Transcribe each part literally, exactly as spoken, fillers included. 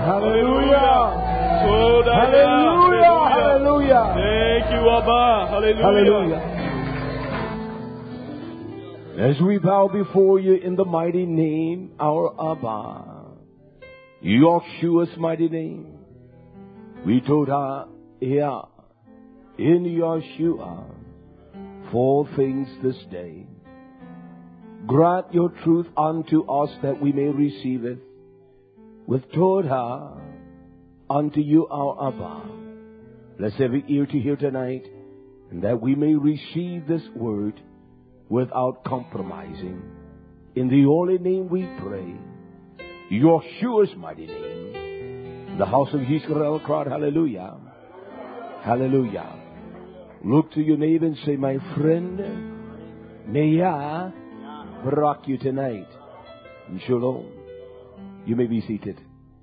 Hallelujah. Hallelujah. Hallelujah. Thank you, Abba. Hallelujah. Hallelujah. As we bow before you in the mighty name, our Abba, Yeshua's mighty name, we told her, yeah, in Yeshua, for things this day. Grant your truth unto us that we may receive it. With Torah unto you, our Abba. Bless every ear to hear tonight, and that we may receive this word without compromising. In the holy name we pray. Yeshua's mighty name. The house of Israel cried, hallelujah. Hallelujah. Look to your neighbor and say, my friend, may Yah rock you tonight. And shalom. You may be seated.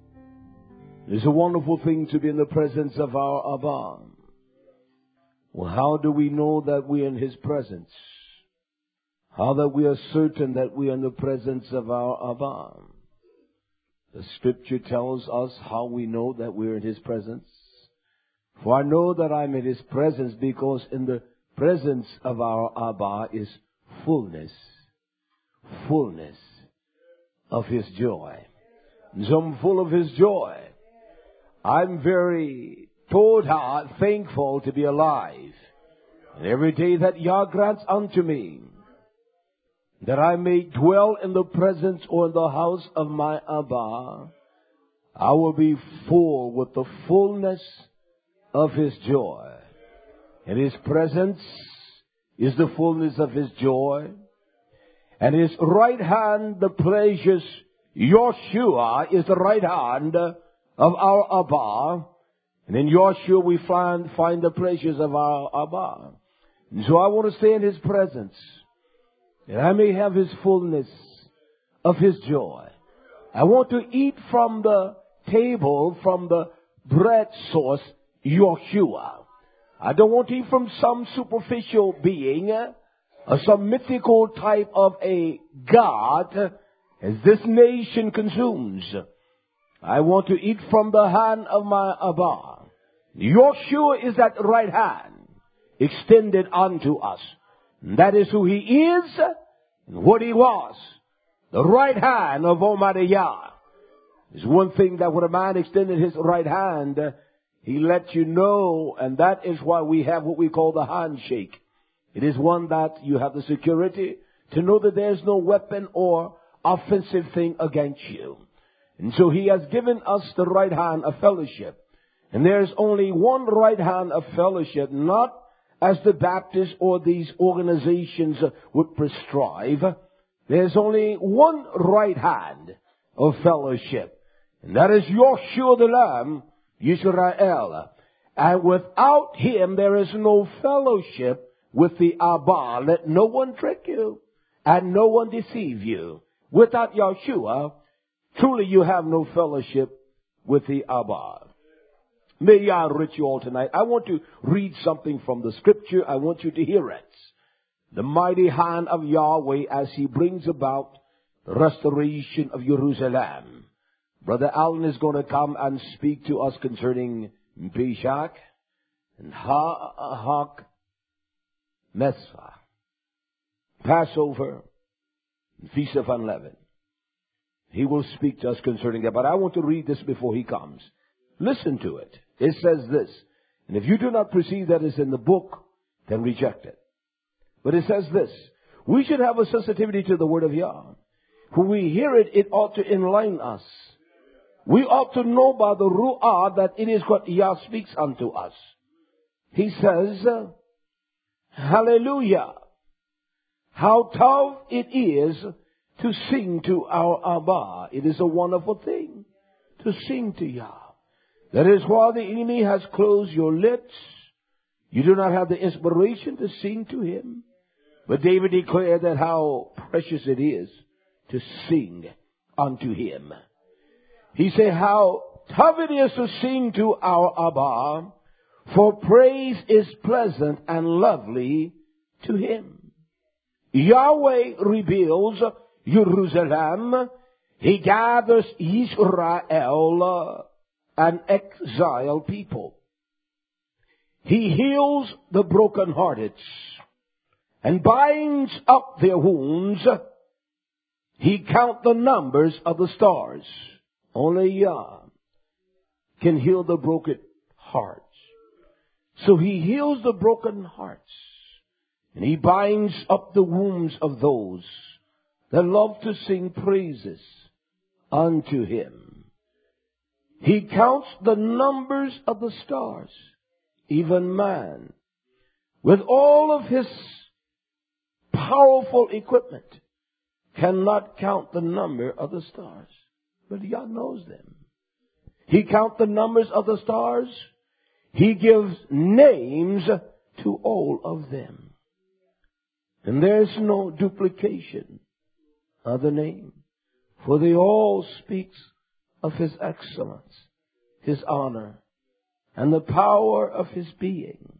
It's a wonderful thing to be in the presence of our Abba. Well, how do we know that we are in His presence? How that we are certain that we are in the presence of our Abba? The scripture tells us how we know that we are in His presence. For I know that I'm in His presence because in the presence of our Abba is fullness, fullness of His joy. And so I'm full of His joy. I'm very told thankful to be alive. And every day that Yah grants unto me, that I may dwell in the presence or in the house of my Abba, I will be full with the fullness of His joy. And His presence is the fullness of His joy. And His right hand, the pleasures, Yeshua is the right hand of our Abba. And in Yeshua we find, find the pleasures of our Abba. And so I want to stay in His presence. And I may have His fullness of His joy. I want to eat from the table, from the bread source, Yeshua. I don't want to eat from some superficial being, or some mythical type of a God, as this nation consumes. I want to eat from the hand of my Abba. Yeshua is that right hand extended unto us. And that is who He is and what He was. The right hand of Almighty Yah. There's one thing that when a man extended his right hand, he let you know, and that is why we have what we call the handshake. It is one that you have the security to know that there's no weapon or offensive thing against you. And so He has given us the right hand of fellowship. And there's only one right hand of fellowship, not as the Baptists or these organizations would prescribe. There's only one right hand of fellowship. And that is Yeshua the Lamb, Yisrael. And without Him there is no fellowship with the Abba. Let no one trick you and no one deceive you. Without Yeshua, truly you have no fellowship with the Abba. May Yah enrich you all tonight. I want to read something from the scripture. I want you to hear it. The mighty hand of Yahweh as He brings about the restoration of Jerusalem. Brother Allen is going to come and speak to us concerning Pesach and Hak Mesva, Passover, and Feast of Unleavened. He will speak to us concerning that. But I want to read this before he comes. Listen to it. It says this. And if you do not perceive that it's in the book, then reject it. But it says this. We should have a sensitivity to the word of Yah. When we hear it, it ought to enlighten us. We ought to know by the Ru'ah that it is what Yah speaks unto us. He says, hallelujah. How tough it is to sing to our Abba. It is a wonderful thing to sing to Yah. That is why the enemy has closed your lips. You do not have the inspiration to sing to Him. But David declared that how precious it is to sing unto Him. He said how tough it is to sing to our Abba, for praise is pleasant and lovely to Him. Yahweh rebuilds Jerusalem. He gathers Israel an exiled people. He heals the brokenhearted and binds up their wounds. He counts the numbers of the stars. Only Yah can heal the broken hearts. So he heals the broken hearts. And he binds up the wounds of those that love to sing praises unto him. He counts the numbers of the stars. Even man, with all of his powerful equipment, cannot count the number of the stars. But Yah knows them. He counts the numbers of the stars. He gives names to all of them. And there's no duplication of the name. For they all speak of his excellence, his honor, and the power of his being.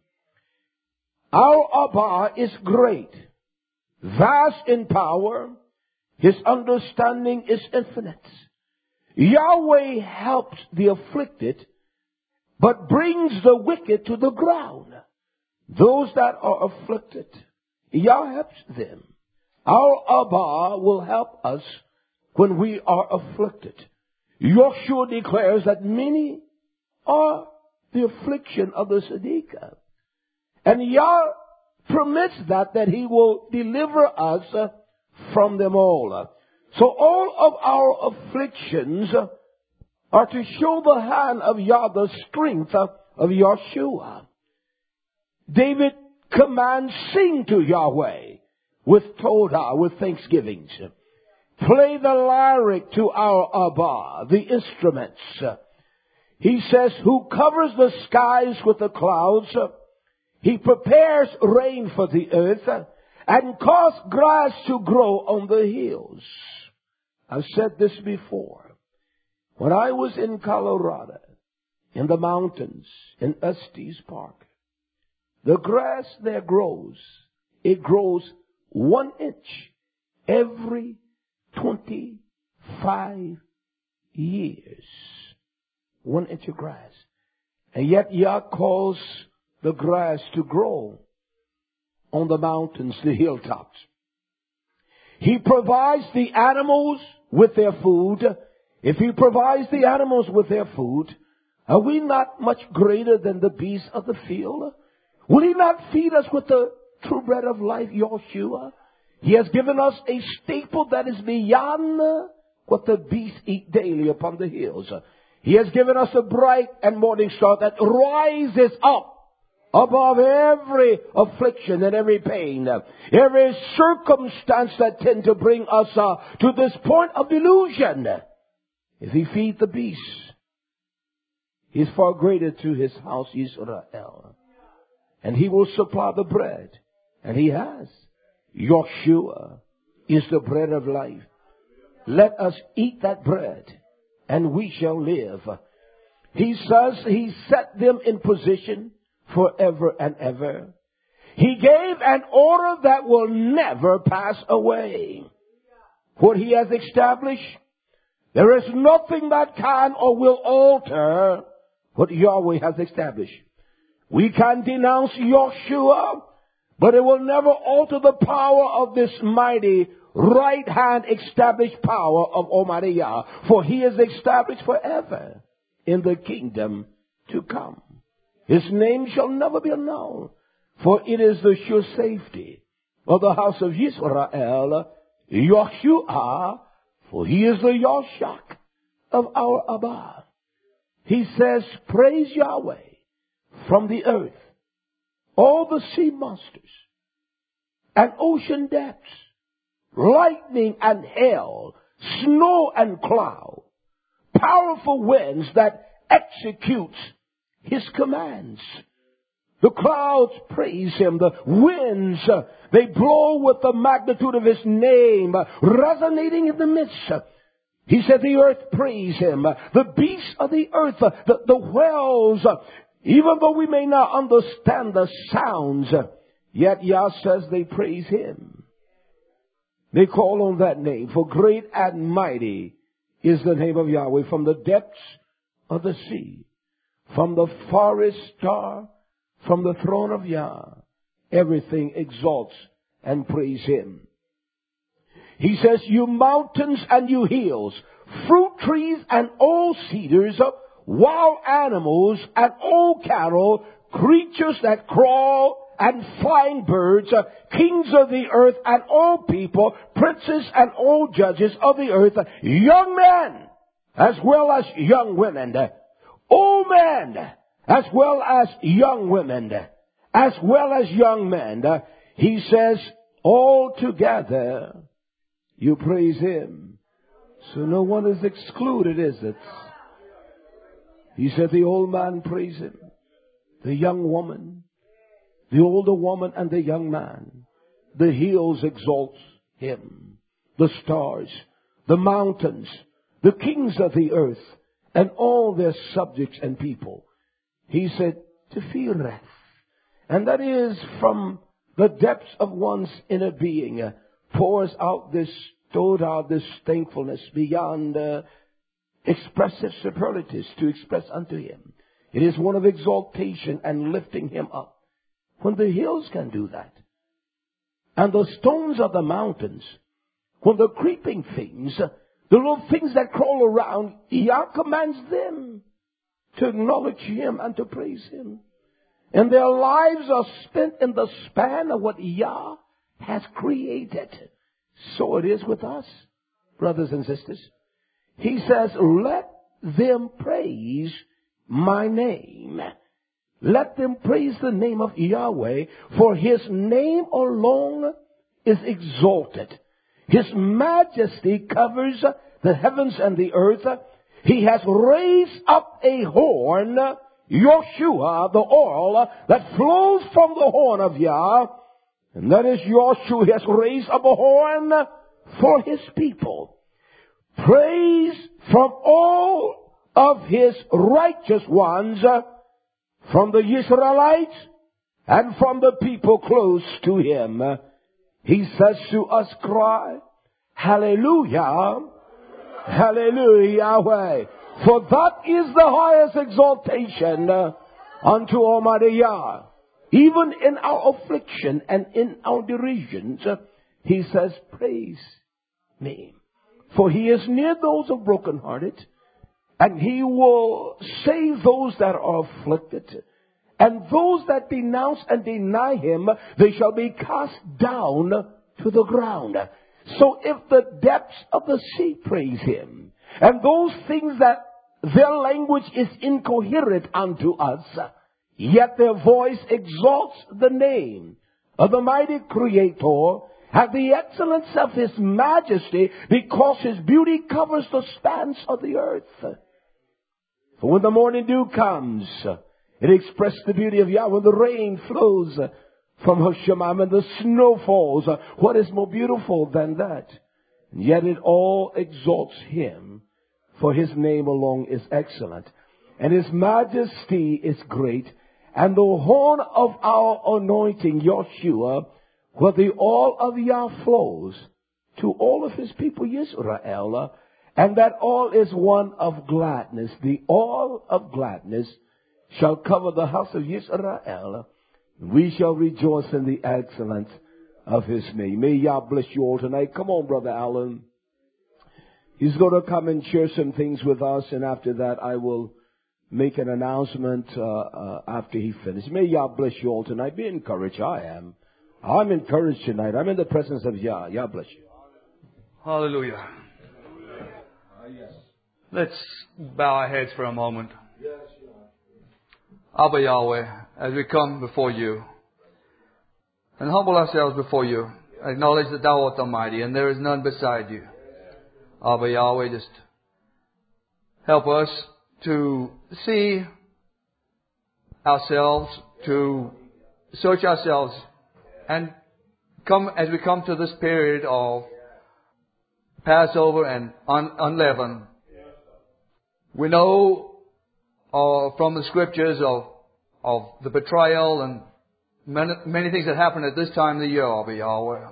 Our Abba is great, vast in power. His understanding is infinite. Yahweh helps the afflicted, but brings the wicked to the ground. Those that are afflicted, Yah helps them. Our Abba will help us when we are afflicted. Yoshua declares that many are the affliction of the Tzaddik. And Yah permits that, that he will deliver us from them all. So all of our afflictions are to show the hand of Yah, the strength of Yoshua. David commands, sing to Yahweh with Todah, with thanksgivings. Play the lyric to our Abba, the instruments. He says, who covers the skies with the clouds, he prepares rain for the earth, and cause grass to grow on the hills. I've said this before. When I was in Colorado, in the mountains, in Estes Park, the grass there grows. It grows one inch every twenty-five years. One inch of grass. And yet Yah calls the grass to grow on the mountains, the hilltops. He provides the animals with their food. If he provides the animals with their food, are we not much greater than the beasts of the field? Will he not feed us with the true bread of life, Yoshua? He has given us a staple that is beyond what the beasts eat daily upon the hills. He has given us a bright and morning star that rises up above every affliction and every pain, every circumstance that tend to bring us uh, to this point of delusion. If he feeds the beasts, he is far greater to his house Israel. And he will supply the bread. And he has. Yoshua is the bread of life. Let us eat that bread, and we shall live. He says he set them in position forever and ever. He gave an order that will never pass away. What he has established, there is nothing that can or will alter what Yahweh has established. We can denounce Yoshua, but it will never alter the power of this mighty right hand established power of Almighty Yah. For he is established forever in the kingdom to come. His name shall never be known, for it is the sure safety of the house of Israel, Yoshua, for he is the Yoshak of our Abba. He says, praise Yahweh from the earth, all the sea monsters and ocean depths, lightning and hail, snow and cloud, powerful winds that executes his commands. The clouds praise him. The winds, uh, they blow with the magnitude of his name, uh, resonating in the midst. He said the earth praise him. Uh, the beasts of the earth, uh, the, the whales, uh, even though we may not understand the sounds, uh, yet Yah says they praise him. They call on that name, for great and mighty is the name of Yahweh. From the depths of the sea, from the farthest star, from the throne of Yah, everything exalts and praise Him. He says, you mountains and you hills, fruit trees and all cedars, wild animals and all cattle, creatures that crawl and flying birds, kings of the earth and all people, princes and all judges of the earth, young men as well as young women, old men as well as young women, as well as young men. He says, all together you praise Him. So no one is excluded, is it? He said the old man praise Him, the young woman, the older woman and the young man. The hills exalt Him, the stars, the mountains, the kings of the earth, and all their subjects and people. He said, Tefireth. And that is from the depths of one's inner being, uh, pours out this, stored out this thankfulness beyond uh, expressive superlatives to express unto Him. It is one of exaltation and lifting Him up. When the hills can do that, and the stones of the mountains, when the creeping things, the little things that crawl around, Yah commands them to acknowledge Him and to praise Him. And their lives are spent in the span of what Yah has created. So it is with us, brothers and sisters. He says, let them praise my name. Let them praise the name of Yahweh, for His name alone is exalted. His majesty covers the heavens and the earth. He has raised up a horn, Yoshua, the oil that flows from the horn of Yah. And that is Yoshua. He has raised up a horn for His people. Praise from all of His righteous ones, from the Israelites and from the people close to Him. He says to us, cry, hallelujah, hallelujah, Yahweh. For that is the highest exaltation uh, unto Almighty Yah. Even in our affliction and in our derisions, uh, He says, praise me. For He is near those of brokenhearted, and He will save those that are afflicted. And those that denounce and deny Him, they shall be cast down to the ground. So if the depths of the sea praise Him, and those things that their language is incoherent unto us, yet their voice exalts the name of the mighty Creator, and the excellence of His majesty, because His beauty covers the spans of the earth. For when the morning dew comes, it expresses the beauty of Yah. When the rain flows from Hoshammah and the snow falls, what is more beautiful than that? And yet it all exalts Him, for His name alone is excellent, and His majesty is great. And the horn of our anointing, Yoshua, where the oil of Yah flows to all of His people, Israel, and that oil is one of gladness. The oil of gladness shall cover the house of Israel. We shall rejoice in the excellence of His name. May Yah bless you all tonight. Come on, Brother Allen. He's going to come and share some things with us, and after that I will make an announcement uh, uh, after he finishes. May Yah bless you all tonight. Be encouraged. I am. I'm encouraged tonight. I'm in the presence of Yah. Yah bless you. Hallelujah. Let's bow our heads for a moment. Abba Yahweh, as we come before You and humble ourselves before You, acknowledge that Thou art Almighty and there is none beside You. Abba Yahweh, just help us to see ourselves, to search ourselves, and come as we come to this period of Passover and un- unleavened. We know uh, from the scriptures of of the betrayal and many, many things that happen at this time of the year, Abba Yahweh.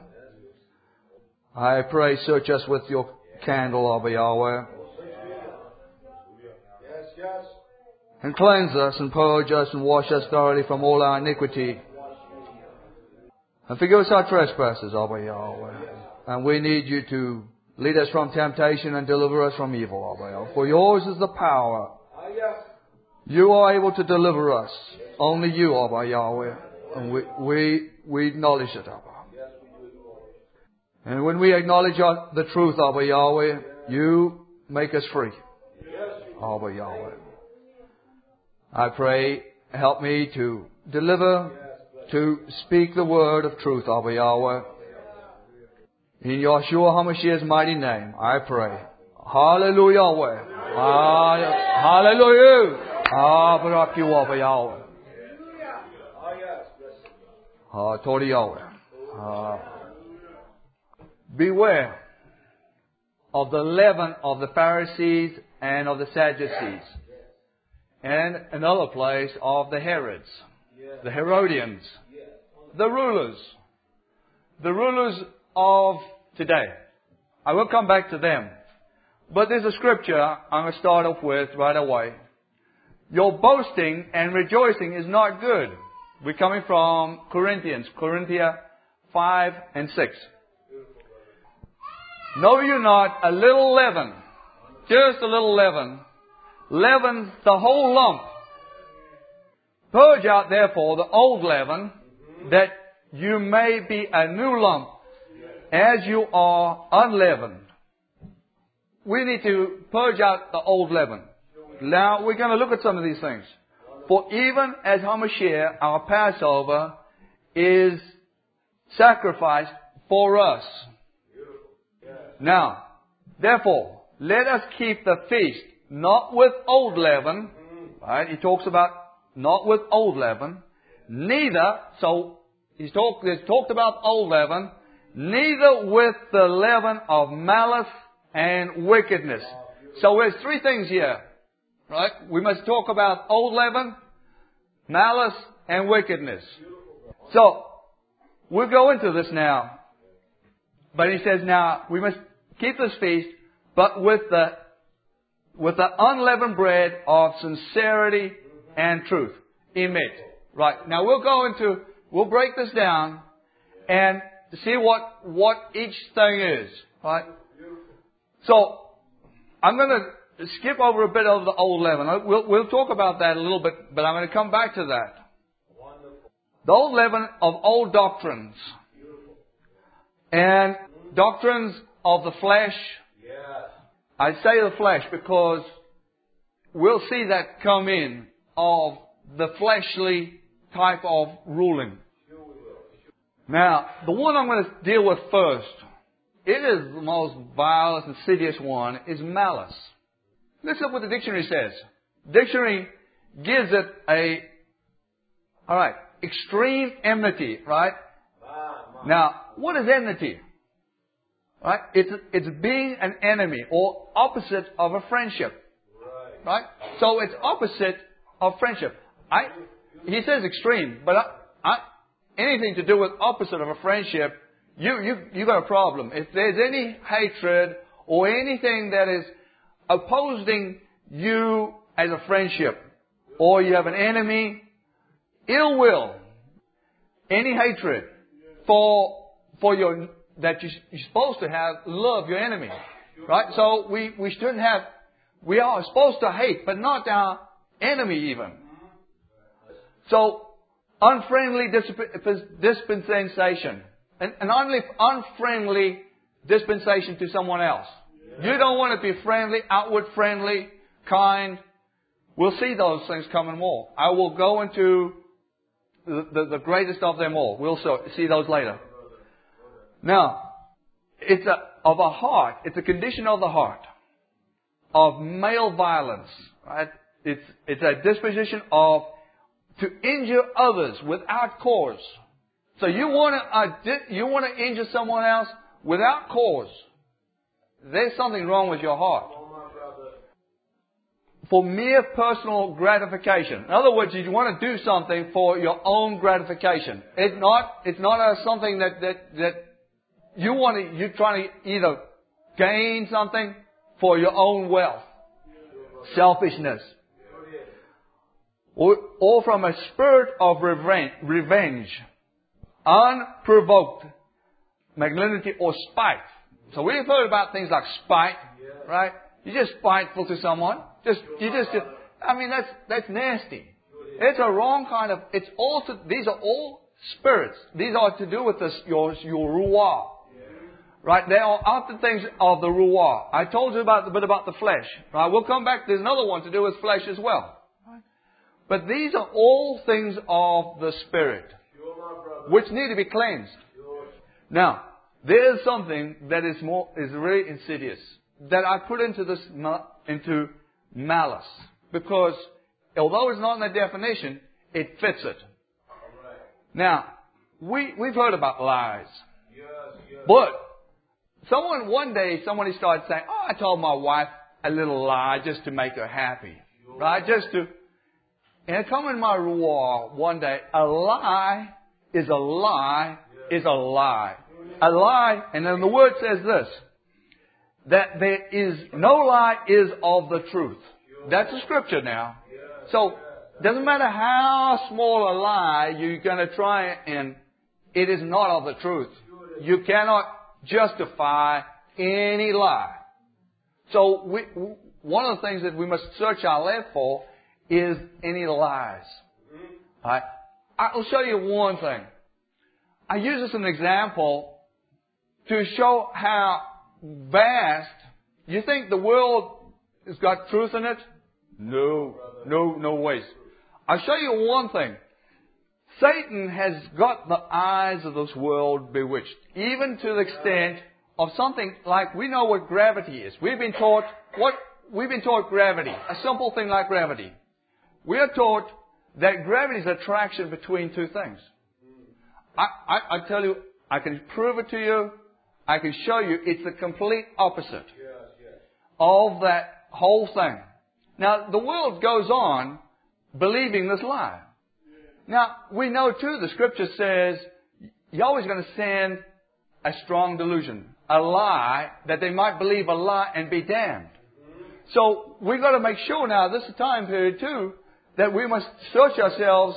I pray, search us with Your candle, Abba Yahweh. Yes, yes. And cleanse us and purge us and wash us thoroughly from all our iniquity. And forgive us our trespasses, Abba Yahweh. And we need you to lead us from temptation and deliver us from evil, Abba Yahweh. For yours is the power. You are able to deliver us. Only you, Abba Yahweh. And we, we, we acknowledge it, Abba. And when we acknowledge our, the truth, Abba Yahweh, you make us free. Abba Yahweh. I pray, help me to deliver, to speak the word of truth, Abba Yahweh. In Yeshua HaMashiach's mighty name, I pray. Hallelujah, Yahweh. Hallelujah. Ah, Barak you, Abba Yahweh. Ah, Tori Yahweh. Ah. Beware of the leaven of the Pharisees and of the Sadducees. And another place of the Herods, the Herodians, the rulers, the rulers of today. I will come back to them. But there's a scripture I'm going to start off with right away. Your boasting and rejoicing is not good. We're coming from Corinthians, Corinthians five and six. Know you not a little leaven, just a little leaven, leavens the whole lump. Purge out therefore the old leaven, that you may be a new lump, as you are unleavened. We need to purge out the old leaven. Now we're going to look at some of these things. For even as HaMashiach, our Passover, is sacrificed for us. Now, therefore, let us keep the feast not with old leaven. Right? He talks about not with old leaven. Neither, so he's talked, he's talked about old leaven. Neither with the leaven of malice and wickedness. So there's three things here. Right? We must talk about old leaven, malice, and wickedness. So, we'll go into this now. But he says now, we must keep this feast, but with the, with the unleavened bread of sincerity and truth. Emet. Right. Now we'll go into, we'll break this down and see what, what each thing is. Right. So, I'm going to skip over a bit of the old leaven. We'll, we'll talk about that a little bit, but I'm going to come back to that. The old leaven of old doctrines. And doctrines of the flesh. I say the flesh because we'll see that come in of the fleshly type of ruling. Now, the one I'm going to deal with first, it is the most vile and insidious one, is malice. Listen to what the dictionary says. Dictionary gives it a, alright, extreme enmity, right? Now, what is enmity? Right? It's, it's being an enemy or opposite of a friendship. Right? So it's opposite of friendship. I, he says extreme, but I, I, anything to do with opposite of a friendship, you, you, you got a problem. If there's any hatred or anything that is opposing you as a friendship, or you have an enemy, ill will, any hatred for, for your, that you, you're supposed to have, love your enemy. Right? So we, we shouldn't have, we are supposed to hate, but not our enemy even. So, unfriendly dispensation. An, an unfriendly dispensation to someone else. You don't want to be friendly, outward friendly, kind. We'll see those things coming more. I will go into the, the, the greatest of them all. We'll see those later. Now, it's a, of a heart. It's a condition of the heart. Of male violence. Right? It's, it's a disposition of to injure others without cause. So you want to, uh, you want to injure someone else without cause. There's something wrong with your heart. For mere personal gratification. In other words, you want to do something for your own gratification. It's not, it's not a, something that, that, that you want to, you're trying to either gain something for your own wealth. Selfishness. or, or from a spirit of revenge, revenge, unprovoked malignity or spite. So we've heard about things like spite, right? You're just spiteful to someone. Just, you just, I mean, that's, that's nasty. It's a wrong kind of, it's also, these are all spirits. These are to do with this, your, your ruah. Right? They are after things of the ruah. I told you about a bit about the flesh. Right? We'll come back. There's another one to do with flesh as well. Right? But these are all things of the spirit, which need to be cleansed. Now, there is something that is more is very insidious that I put into this into malice, because although it's not in the definition, it fits it. Now, we we've heard about lies, but someone one day somebody started saying, "Oh, I told my wife a little lie just to make her happy, right? Just to." And it come in my ruah one day. A lie is a lie is a lie. A lie, and then the word says this, that there is, no lie is of the truth. That's a scripture now. So, doesn't matter how small a lie you're going to try, and it is not of the truth. You cannot justify any lie. So, we, one of the things that we must search our left for is any lies. Right? I'll show you one thing. I use this as an example to show how vast. You think the world has got truth in it? No, no, no ways. I'll show you one thing. Satan has got the eyes of this world bewitched, even to the extent of something like, we know what gravity is. We've been taught what we've been taught gravity, a simple thing like gravity. We are taught that gravity is attraction between two things. I, I, I tell you, I can prove it to you. I can show you it's the complete opposite of that whole thing. Now, the world goes on believing this lie. Now, we know too, the scripture says, Yahweh's going to send a strong delusion, a lie, that they might believe a lie and be damned. So, we've got to make sure now, this is a time period too, that we must search ourselves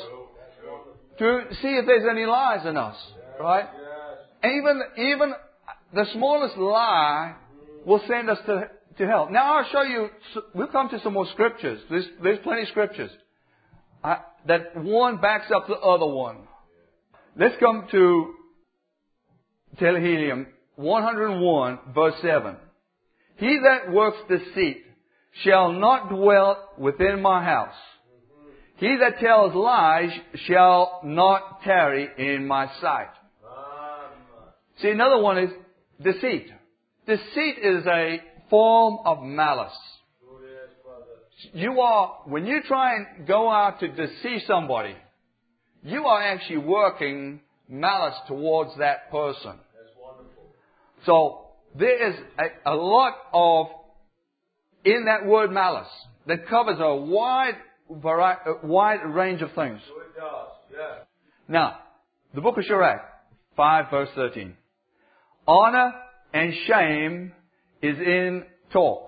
to see if there's any lies in us. Right? And even, even the smallest lie will send us to, to hell. Now I'll show you, we'll come to some more scriptures. There's, there's plenty of scriptures. Uh, that one backs up the other one. Let's come to Tehillim one oh one verse seven. He that works deceit shall not dwell within my house. He that tells lies shall not tarry in my sight. See, another one is deceit. Deceit is a form of malice. You are, when you try and go out to deceive somebody, you are actually working malice towards that person. So, there is a, a lot of, in that word malice, that covers a wide variety, a wide range of things. Now, the book of Sirach, five verse thirteen. Honor and shame is in talk,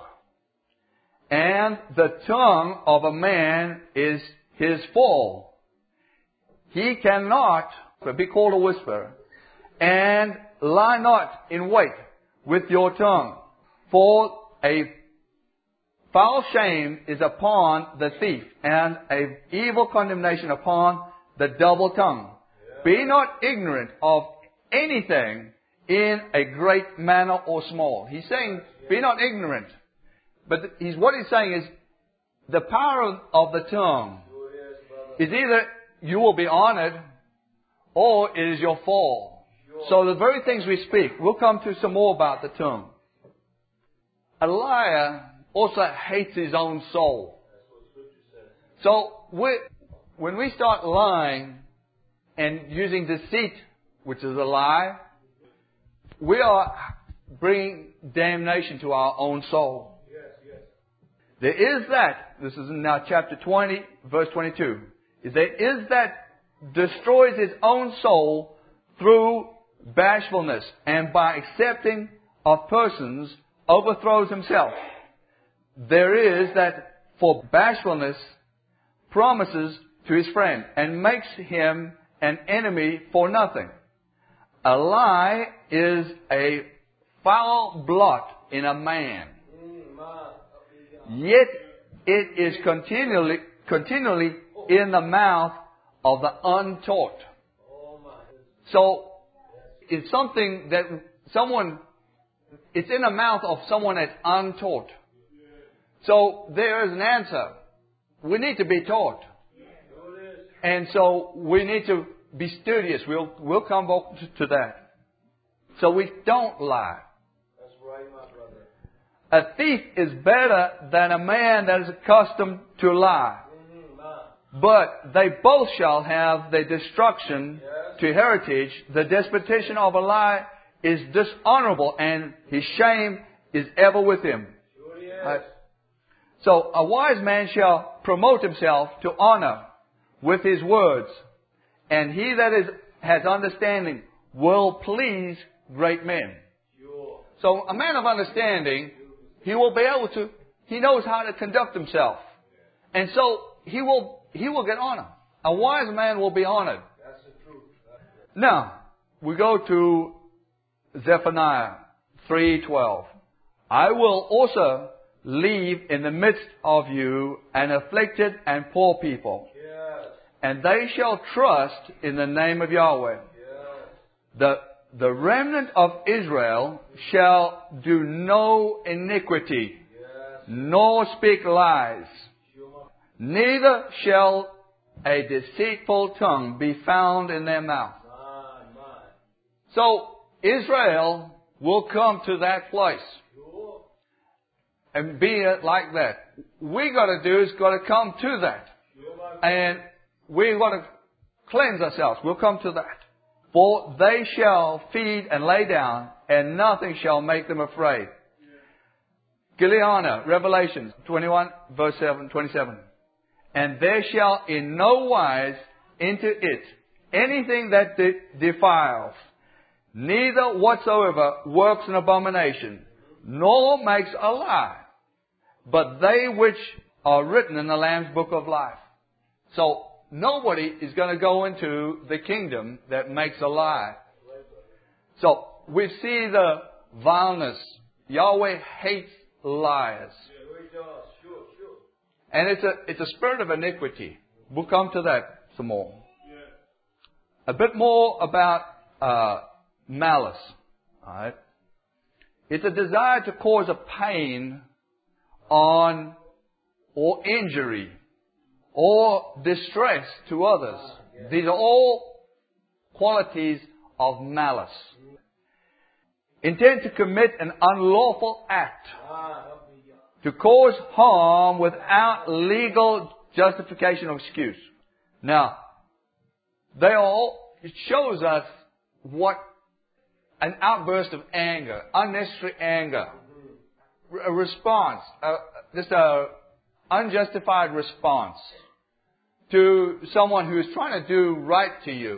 and the tongue of a man is his fall. He cannot be called a whisperer, and lie not in wait with your tongue, for a foul shame is upon the thief, and a evil condemnation upon the double tongue. Be not ignorant of anything in a great manner or small. He's saying, be not ignorant. But he's, what he's saying is, the power of the tongue is either you will be honored, or it is your fall. So the very things we speak, we'll come to some more about the tongue. A liar also hates his own soul. So we, when we start lying and using deceit, which is a lie, we are bringing damnation to our own soul. There is that, this is in now chapter twenty, verse twenty-two, is there is that destroys his own soul through bashfulness, and by accepting of persons overthrows himself. There is that for bashfulness promises to his friend and makes him an enemy for nothing. A lie is a foul blot in a man. Yet it is continually, continually in the mouth of the untaught. So it's something that someone, it's in the mouth of someone that's untaught. So there is an answer. We need to be taught. And so we need to be studious. We'll, we'll come back to, to that. So we don't lie. That's right, my brother. A thief is better than a man that is accustomed to lie. Mm-hmm. But they both shall have their destruction Yes. to heritage. The disputation of a lie is dishonorable, and his shame is ever with him. Sure he is. Right? So a wise man shall promote himself to honor with his words, and he that is has understanding will please great men. Sure. So a man of understanding, he will be able to, he knows how to conduct himself. And so he will, he will get honor. A wise man will be honored. That's the truth. Now, we go to Zephaniah three twelve. I will also leave in the midst of you an afflicted and poor people, Yes. and they shall trust in the name of Yahweh. Yes. The, the remnant of Israel shall do no iniquity, Yes. nor speak lies. Sure. Neither shall a deceitful tongue be found in their mouth. My, my. So Israel will come to that place Sure. and be like that. We got to do is got to come to that. Sure, my brother. And we got to cleanse ourselves. We'll come to that. For they shall feed and lay down, and nothing shall make them afraid. Gileana, Revelation twenty-one, verse seven, twenty-seven. And there shall in no wise enter it anything that de- defiles, neither whatsoever works an abomination, nor makes a lie, but they which are written in the Lamb's book of life. So nobody is going to go into the kingdom that makes a lie. So we see the vileness. Yahweh hates liars. Sure he does. Sure, sure. And it's a, it's a spirit of iniquity. We'll come to that some more. Yeah. A bit more about uh, malice. All right. It's a desire to cause a pain on or injury or distress to others. These are all qualities of malice. Intent to commit an unlawful act, Ah, help me, God. to cause harm without legal justification or excuse. Now, they all, it shows us what an outburst of anger, unnecessary anger, a response, uh, just a unjustified response to someone who is trying to do right to you.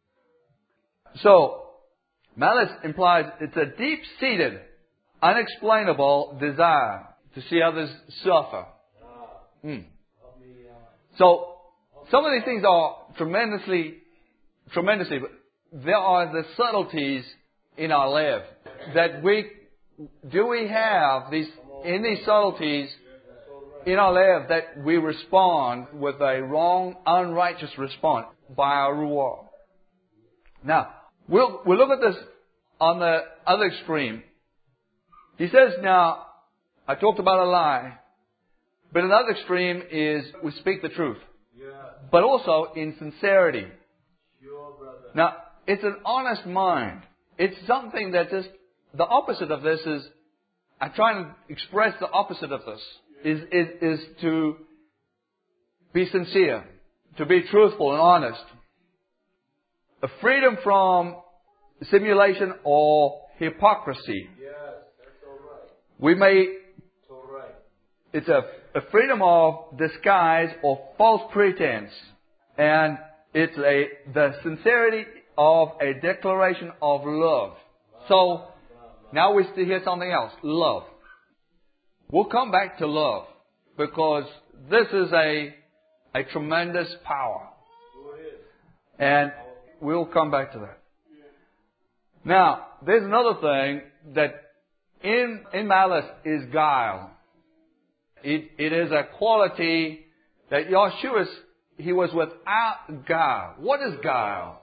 So, malice implies it's a deep-seated, unexplainable desire to see others suffer. Mm. So, some of these things are tremendously, tremendously, but there are the subtleties in our life that we, do we have these, in these subtleties in our life that we respond with a wrong, unrighteous response by our ruah. Now, we'll, we'll look at this on the other extreme. He says now, I talked about a lie, but another extreme is we speak the truth. Yeah. But also in sincerity. Sure, brother. Now, it's an honest mind. It's something that just, the opposite of this is, I'm trying to express the opposite of this, is, is, is to be sincere, to be truthful and honest. A freedom from simulation or hypocrisy. Yes, that's all right. We may, That's all right. it's a, a freedom of disguise or false pretense. And it's a, the sincerity of a declaration of love. So, now we see here something else. Love. We'll come back to love. Because this is a, a tremendous power. And we'll come back to that. Now, there's another thing that in, in malice is guile. It, it is a quality that Yahshua, he was without guile. What is guile?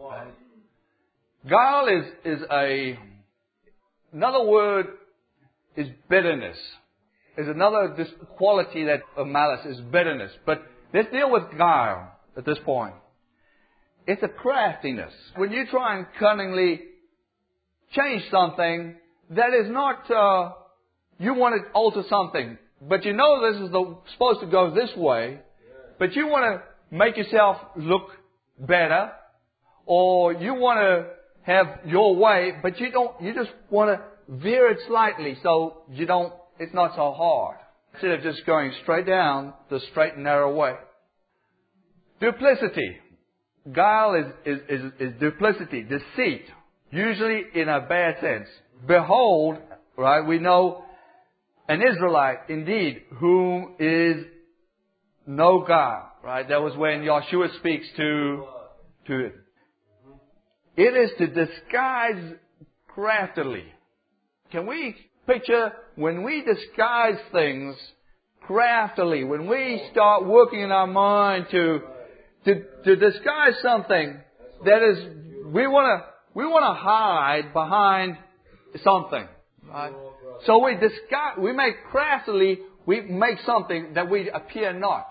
Guile is, is a, another word is bitterness. Is another this quality that of malice is bitterness. But let's deal with guile at this point. It's a craftiness. When you try and cunningly change something that is not, uh, you want to alter something, but you know this is the, supposed to go this way, but you want to make yourself look better, or you want to have your way, but you don't, you just want to veer it slightly so you don't, it's not so hard. Instead of just going straight down the straight and narrow way. Duplicity. Guile is, is, is, is duplicity, deceit. Usually in a bad sense. Behold, right, we know an Israelite indeed whom is no guile. Right, that was when Yahshua speaks to, to it. It is to disguise craftily. Can we picture when we disguise things craftily, when we start working in our mind to to, to disguise something that is, we want to we want to hide behind something, right? So we disguise, we make craftily, we make something that we appear not.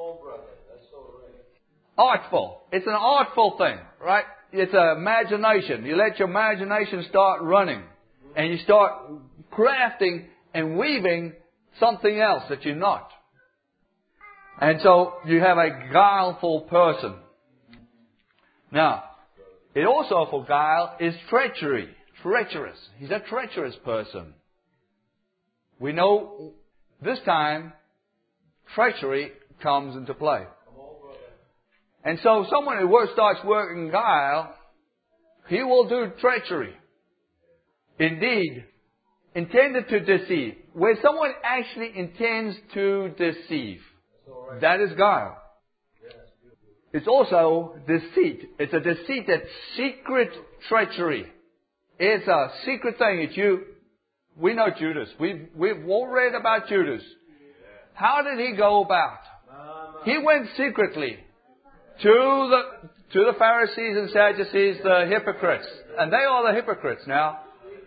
Artful. It's an artful thing, right? It's an imagination. You let your imagination start running. And you start crafting and weaving something else that you're not. And so you have a guileful person. Now, it also for guile is treachery. Treacherous. He's a treacherous person. We know this time treachery comes into play. And so someone who work, starts working guile, he will do treachery. Indeed, intended to deceive. Where someone actually intends to deceive. That is guile. It's also deceit. It's a deceit that's secret treachery. It's a secret thing that you, we know Judas. We've, we've all read about Judas. How did he go about? He went secretly to the, to the Pharisees and Sadducees, the hypocrites. And they are the hypocrites now.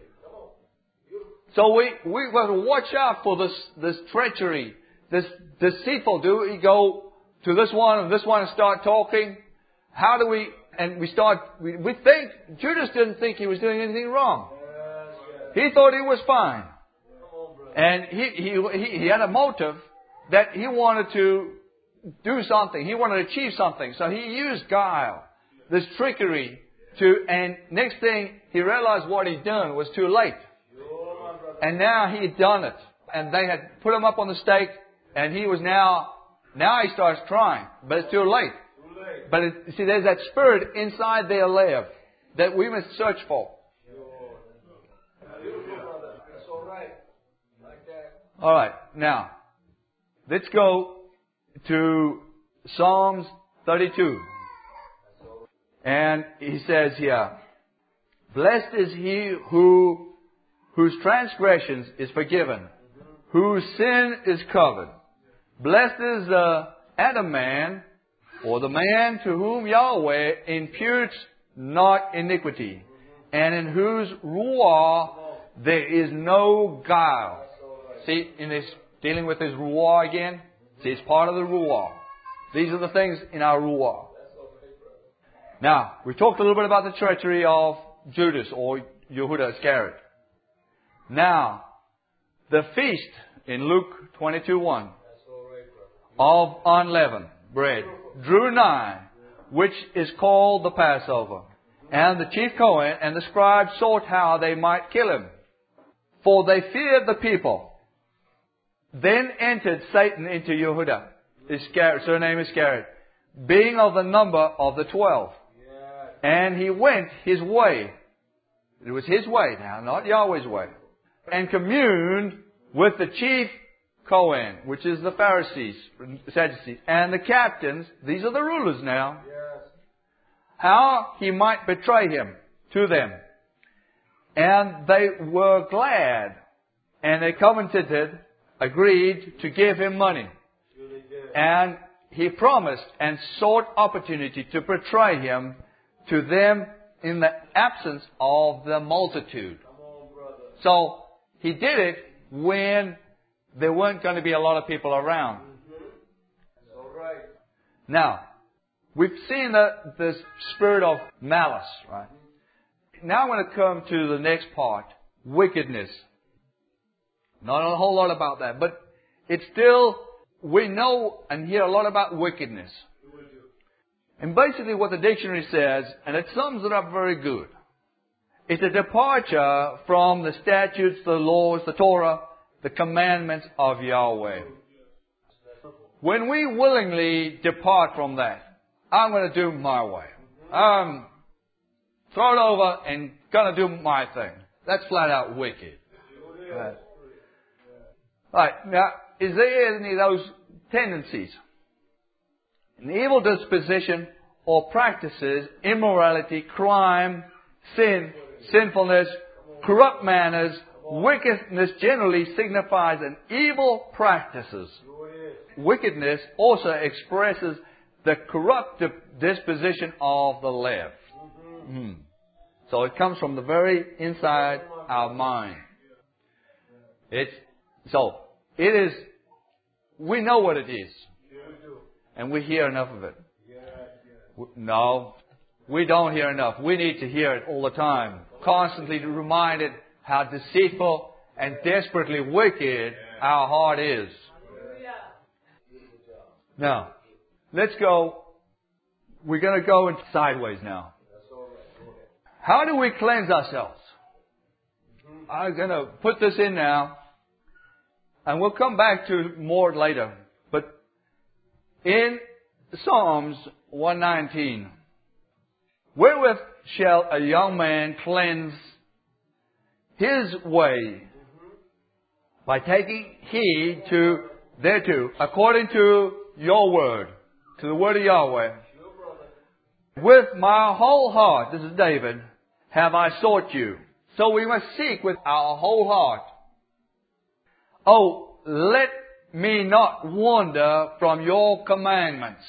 So we, we've got to watch out for this, this treachery, this deceitful. Do we go to this one and this one and start talking? How do we, and we start, we, we think, Judas didn't think he was doing anything wrong. He thought he was fine. And he, he, he had a motive that he wanted to do something. He wanted to achieve something. So he used guile, this trickery to, and next thing he realized what he'd done was too late. And now he had done it. And they had put him up on the stake. And he was now, now he starts trying. But it's too late. Too late. But it, see, there's that spirit inside there live that we must search for. That's all right. Like that. All right. Now, let's go to Psalms thirty-two. And he says here, blessed is he who whose transgressions is forgiven, whose sin is covered. Blessed is the Adam man, or the man to whom Yahweh imputes not iniquity, and in whose ruah there is no guile. See, in this, dealing with his ruah again, see, it's part of the ruah. These are the things in our ruah. Now, we talked a little bit about the treachery of Judas, or Yehuda Iscariot. Now, the feast in Luke twenty-two one of unleavened bread drew nigh, which is called the Passover. And the chief Cohen and the scribes sought how they might kill him, for they feared the people. Then entered Satan into Yehuda, Iscariot, surname Iscariot, being of the number of the twelve. And he went his way. It was his way now, not Yahweh's way. And communed with the chief Cohen, which is the Pharisees, Sadducees, and the captains, these are the rulers now, how he might betray him to them. And they were glad, and they covenanted, agreed to give him money. And he promised and sought opportunity to betray him to them in the absence of the multitude. So he did it when there weren't going to be a lot of people around. Now, we've seen the, the spirit of malice, right? Now I'm going to come to the next part, wickedness. Not a whole lot about that, but it's still, we know and hear a lot about wickedness. And basically what the dictionary says, and it sums it up very good, it's a departure from the statutes, the laws, the Torah, the commandments of Yahweh. When we willingly depart from that, I'm going to do my way. I'm throw it over and going to do my thing. That's flat out wicked. Right. Right. Now, is there any of those tendencies? An evil disposition or practices, immorality, crime, sin, sinfulness, corrupt manners, wickedness generally signifies an evil practices. Wickedness also expresses the corrupt disposition of the left. Mm. So it comes from the very inside our mind. It's, so, it is, we know what it is. And we hear enough of it. No, we don't hear enough. We need to hear it all the time. Constantly reminded how deceitful and desperately wicked our heart is. Now, let's go. We're going to go sideways now. How do we cleanse ourselves? I'm going to put this in now. And we'll come back to more later. But in Psalms one nineteen, wherewith shall a young man cleanse his way? By taking heed to thereto, according to your word, to the word of Yahweh. With my whole heart, this is David, have I sought you. So we must seek with our whole heart. Oh, let me not wander from your commandments.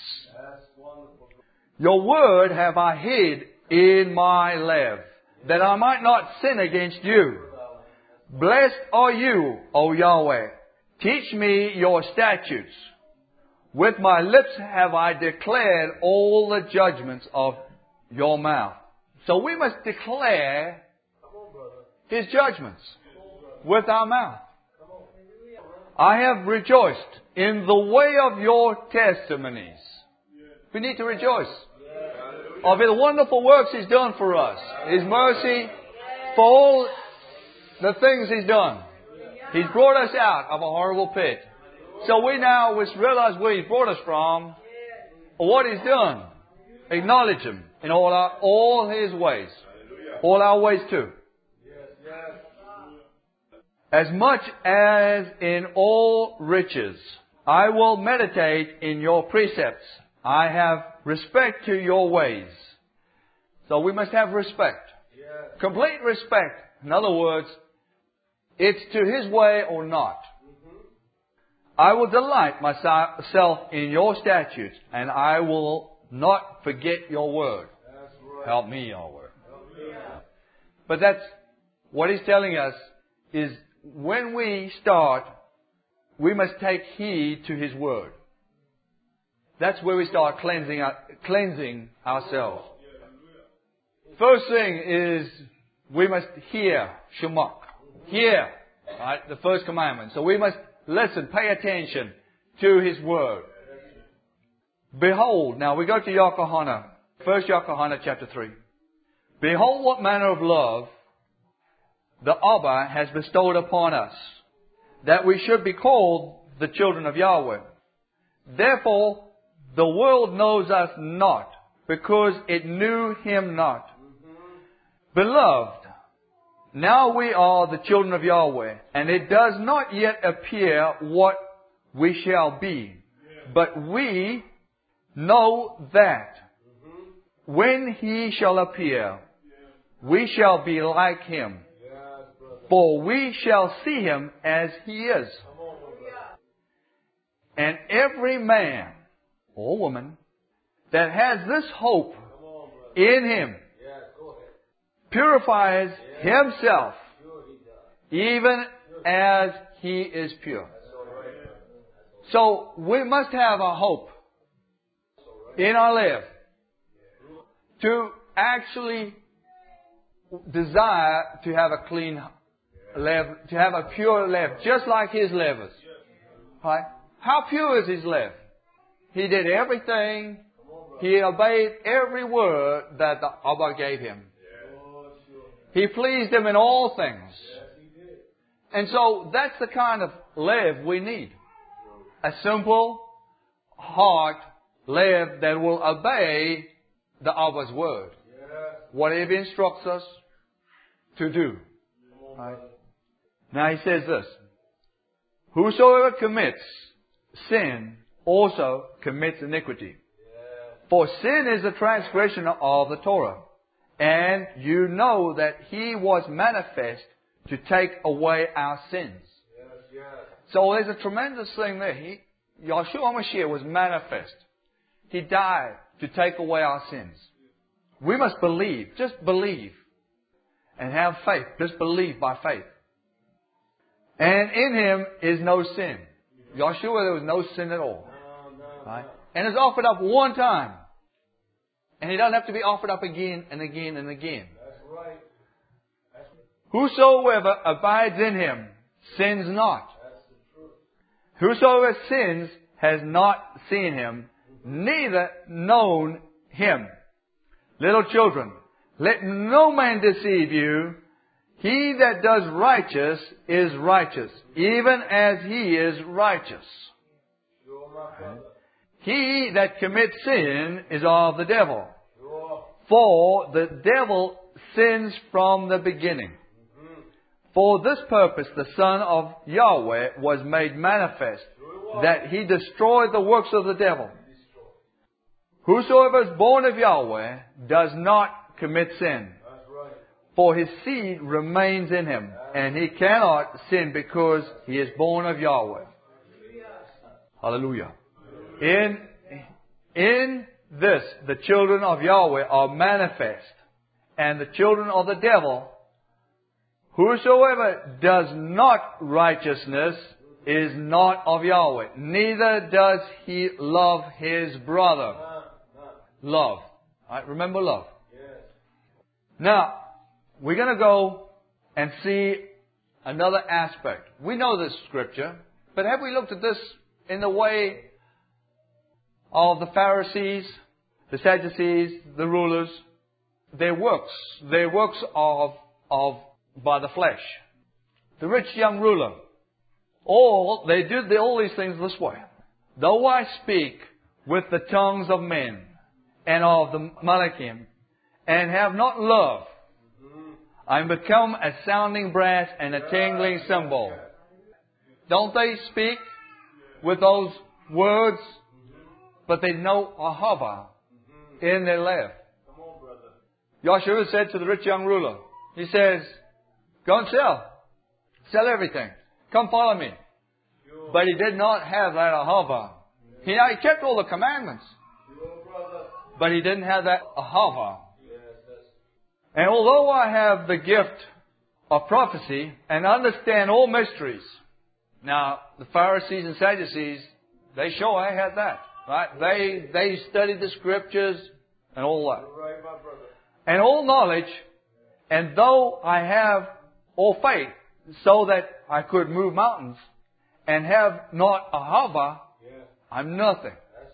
Your word have I hid in my love, that I might not sin against you. Blessed are you, O Yahweh. Teach me your statutes. With my lips have I declared all the judgments of your mouth. So we must declare His judgments with our mouth. I have rejoiced in the way of your testimonies. We need to rejoice of the wonderful works He's done for us. His mercy for all the things He's done. He's brought us out of a horrible pit. So we now must realize where He's brought us from, or what He's done. Acknowledge Him in all our, all His ways. All our ways too. As much as in all riches, I will meditate in your precepts. I have respect to your ways. So we must have respect. Complete respect. In other words, it's to His way or not. I will delight myself in your statutes, and I will not forget your word. Help me, your word. But that's what He's telling us is when we start, we must take heed to His word. That's where we start cleansing our, cleansing ourselves. First thing is we must hear Shemach. Hear, right? The first commandment. So we must listen, pay attention to His word. Behold, now we go to Yokohana. First Yokohana chapter three. Behold what manner of love the Abba has bestowed upon us, that we should be called the children of Yahweh. Therefore, the world knows us not, because it knew Him not. Mm-hmm. Beloved, now we are the children of Yahweh, and it does not yet appear what we shall be. But we know that when He shall appear, we shall be like Him. For we shall see Him as He is. And every man or woman that has this hope in Him purifies himself even as He is pure. So we must have a hope in our life to actually desire to have a clean life, to have a pure life, just like His life is. Right? How pure is His life? He did everything. He obeyed every word that the Abba gave Him. He pleased Him in all things. And so that's the kind of life we need. A simple heart live that will obey the Abba's word. Whatever He instructs us to do. Right? Now He says this. Whosoever commits sin also commits iniquity. For sin is a transgression of the Torah. And you know that He was manifest to take away our sins. So there's a tremendous thing there. He, Yahshua HaMashiach was manifest. He died to take away our sins. We must believe. Just believe. And have faith. Just believe by faith. And in Him is no sin. Yahshua, there was no sin at all. Right? And it's offered up one time. And He doesn't have to be offered up again and again and again. Whosoever abides in Him sins not. Whosoever sins has not seen Him, neither known Him. Little children, let no man deceive you. He that does righteous is righteous, even as He is righteous. He that commits sin is of the devil. For the devil sins from the beginning. For this purpose the Son of Yahweh was made manifest, that He destroyed the works of the devil. Whosoever is born of Yahweh does not commit sin. For his seed remains in him, and he cannot sin because he is born of Yahweh. Hallelujah. In, in this, the children of Yahweh are manifest, and the children of the devil. Whosoever does not righteousness is not of Yahweh, neither does he love his brother. Love. Right? Remember love. Now, we're going to go and see another aspect. We know this scripture, but have we looked at this in the way of the Pharisees, the Sadducees, the rulers? Their works, their works of, of by the flesh. The rich young ruler. All, they did all these things this way. Though I speak with the tongues of men and of the Malachim, and have not love, I am become a sounding brass and a tingling cymbal. Don't they speak with those words, but they know ahava in their life? Yahshua said to the rich young ruler, He says, go and sell. Sell everything. Come follow me. But he did not have that ahava. He, he kept all the commandments. But he didn't have that ahava. And although I have the gift of prophecy and understand all mysteries. Now, the Pharisees and Sadducees, they sure I had that. Right? They, they studied the scriptures and all that. And all knowledge. And though I have all faith, so that I could move mountains, and have not ahava, I'm nothing.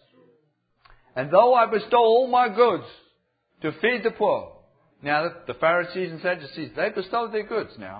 And though I bestow all my goods to feed the poor. Now, the Pharisees and Sadducees, they bestowed their goods now.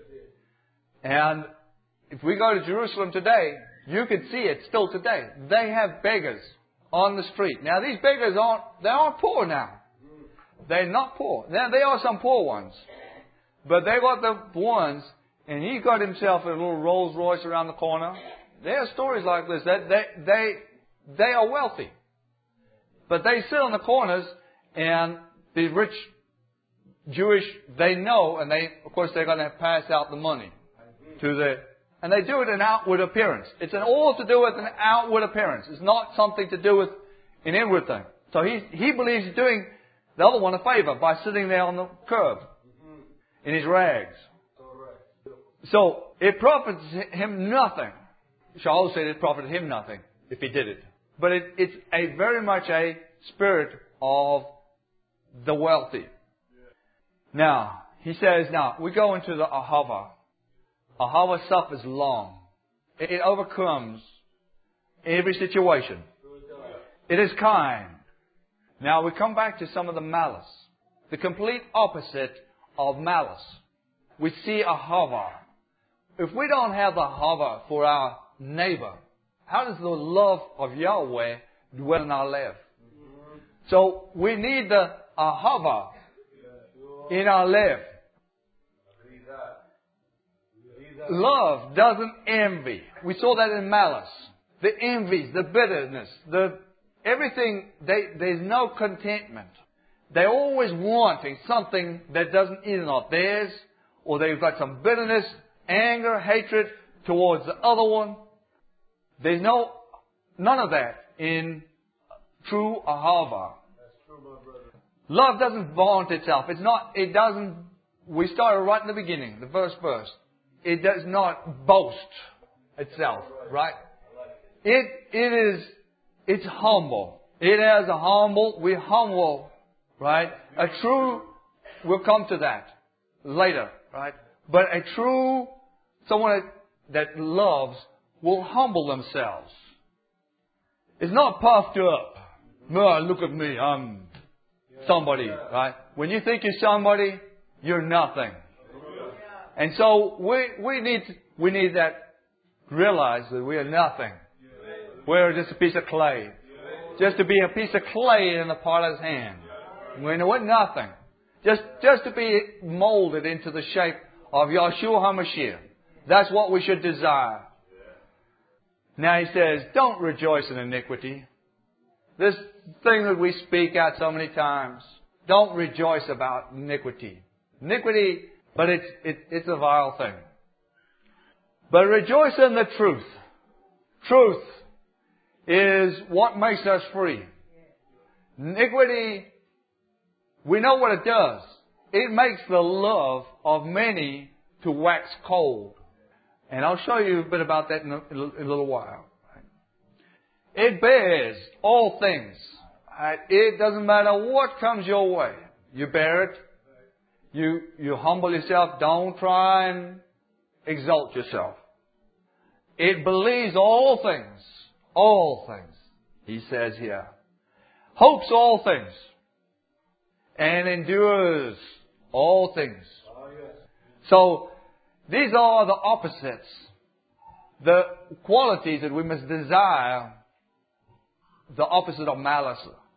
And if we go to Jerusalem today, you can see it still today. They have beggars on the street. Now, these beggars aren't, they aren't poor now. They're not poor. Now, there are some poor ones. But they got the ones, and he got himself a little Rolls Royce around the corner. There are stories like this that they, they, they are wealthy. But they sit on the corners and the rich Jewish, they know, and they, of course, they're going to pass out the money to the, and they do it in outward appearance. It's an all to do with an outward appearance. It's not something to do with an inward thing. So he, he believes he's doing the other one a favor by sitting there on the curb in his rags. So it profits him nothing. Shaul said it profited him nothing if he did it. But it, it's a very much a spirit of the wealthy. Now, he says, now, we go into the ahava. Ahava suffers long. It, it overcomes every situation. It is kind. Now, we come back to some of the malice. The complete opposite of malice. We see ahava. If we don't have the ahava for our neighbor, how does the love of Yahweh dwell in our life? So we need the ahava in our life. Love doesn't envy. We saw that in malice. The envies, the bitterness, the everything. They, there's no contentment. They're always wanting something that doesn't either not theirs, or they've got some bitterness, anger, hatred towards the other one. There's no, none of that in true ahava. Love doesn't vaunt itself. It's not, it doesn't, we started right in the beginning, the first verse. It does not boast itself, right? It, it is, it's humble. It has a humble, we're humble, right? A true, we'll come to that later, right? But a true, someone that loves will humble themselves. It's not puffed up. No, look at me, I'm somebody, right? When you think you're somebody, you're nothing. And so we we need we need that realize that we are nothing. We're just a piece of clay. Just to be a piece of clay in the potter's hand. We're, we're nothing. Just just to be molded into the shape of Yahshua HaMashiach. That's what we should desire. Now he says, don't rejoice in iniquity. This thing that we speak out so many times. Don't rejoice about iniquity. Iniquity, but it's, it, it's a vile thing. But rejoice in the truth. Truth is what makes us free. Iniquity, we know what it does. It makes the love of many to wax cold. And I'll show you a bit about that in a, in a little while. It bears all things. It doesn't matter what comes your way. You bear it. You, you humble yourself. Don't try and exalt yourself. It believes all things. All things, he says here. Hopes all things. And endures all things. So, these are the opposites. The qualities that we must desire. The opposite of malice.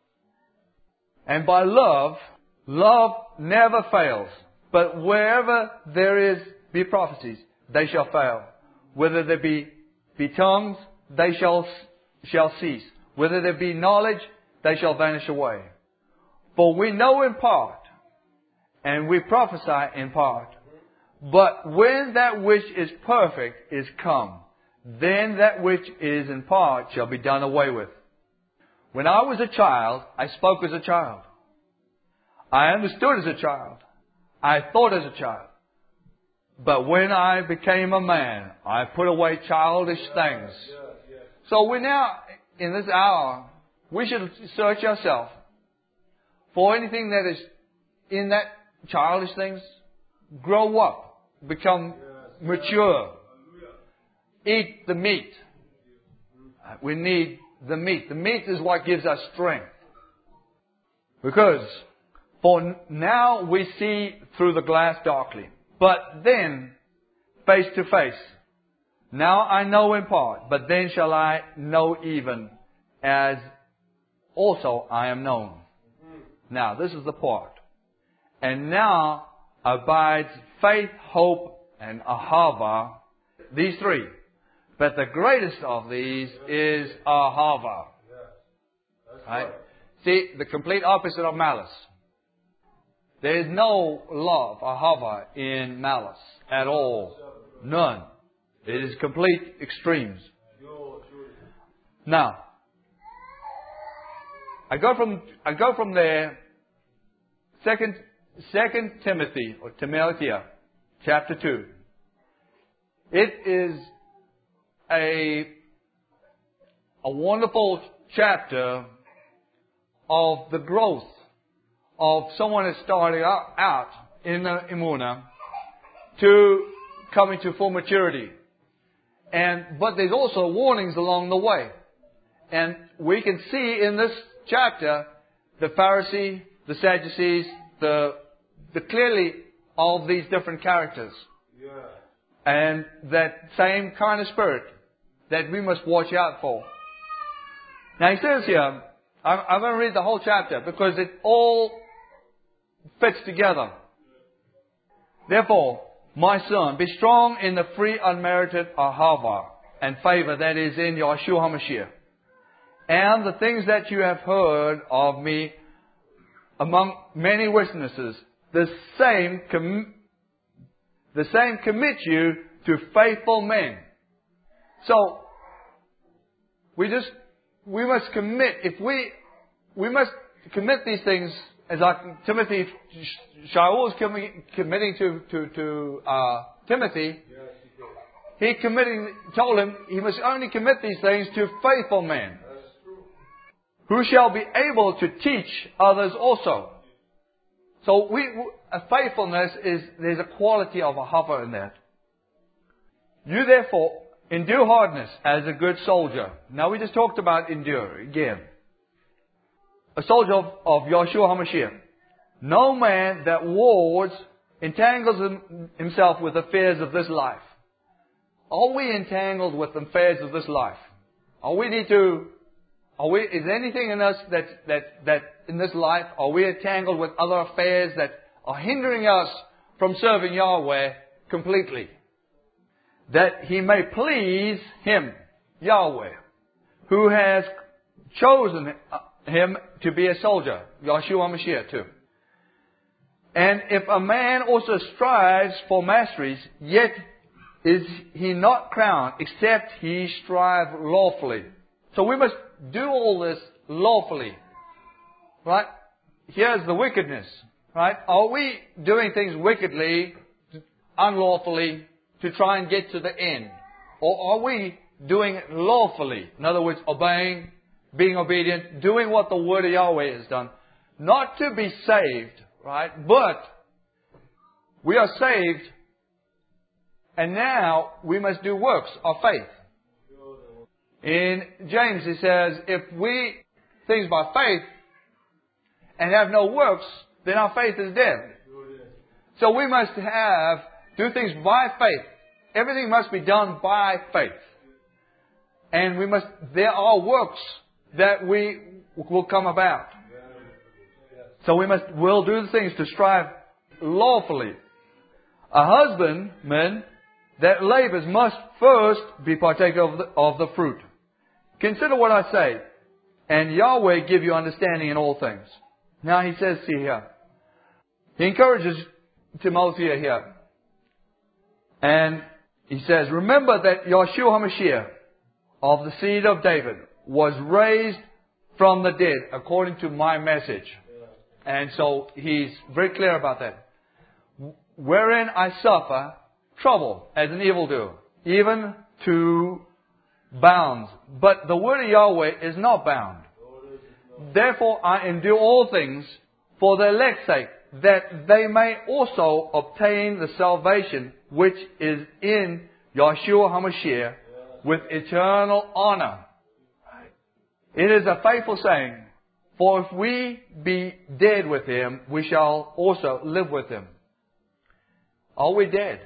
And by love, love never fails. But wherever there is be prophecies, they shall fail. Whether there be, be tongues, they shall, shall cease. Whether there be knowledge, they shall vanish away. For we know in part, and we prophesy in part. But when that which is perfect is come, then that which is in part shall be done away with. When I was a child, I spoke as a child. I understood as a child. I thought as a child. But when I became a man, I put away childish things. So we now, in this hour, we should search ourselves for anything that is in that childish things. Grow up. Become mature. Eat the meat. We need the meat. The meat is what gives us strength. Because for now we see through the glass darkly. But then, face to face. Now I know in part, but then shall I know even as also I am known. Now, this is the part. And now abides faith, hope, and ahava. These three. But the greatest of these is ahava. Right? See, the complete opposite of malice. There is no love, ahava, in malice at all. None. It is complete extremes. Now, I go from I go from there. Second, Second Timothy or Timothea, chapter two. It is a a wonderful chapter of the growth of someone that's starting out, out in the Imuna to coming to full maturity. And but there's also warnings along the way. And we can see in this chapter the Pharisee, the Sadducees, the the clearly all of these different characters. Yeah. And that same kind of spirit that we must watch out for. Now he says here, I'm, I'm going to read the whole chapter because it all fits together. Therefore, my son, be strong in the free unmerited ahava and favor that is in Yahshua HaMashiach. And the things that you have heard of me among many witnesses, the same com- the same commit you to faithful men. So, we just, we must commit, if we, we must commit these things, as like Timothy, Shaul is committing, committing to, to, to, uh, Timothy. He committing, told him he must only commit these things to faithful men, who shall be able to teach others also. So we, a faithfulness is, there's a quality of a hover in that. You therefore endure hardness as a good soldier. Now we just talked about endure again. A soldier of, of Yahshua HaMashiach. No man that wars entangles him, himself with the affairs of this life. Are we entangled with the affairs of this life? Are we need to Are we, is there anything in us that, that, that in this life, are we entangled with other affairs that are hindering us from serving Yahweh completely? That He may please Him, Yahweh, who has chosen him to be a soldier, Yahshua HaMashiach too. And if a man also strives for masteries, yet is he not crowned, except he strive lawfully. So we must do all this lawfully. Right? Here's the wickedness. Right? Are we doing things wickedly, unlawfully, to try and get to the end? Or are we doing it lawfully? In other words, obeying, being obedient, doing what the Word of Yahweh has done. Not to be saved, right? But we are saved, and now we must do works of faith. In James he says, if we things by faith and have no works, then our faith is dead. So we must have, do things by faith. Everything must be done by faith. And we must, there are works that we will come about. So we must, will do the things to strive lawfully. A husbandman that labors must first be partaker of the, of the fruit. Consider what I say, and Yahweh give you understanding in all things. Now he says, see here, he encourages Timothy here. And he says, remember that Yahshua HaMashiach of the seed of David was raised from the dead according to my message. And so he's very clear about that. Wherein I suffer trouble as an evildoer, even to bounds. But the word of Yahweh is not bound. Therefore I endure all things for the elect's sake, that they may also obtain the salvation which is in Yahshua HaMashiach with eternal honor. It is a faithful saying, for if we be dead with Him, we shall also live with Him. Are we dead?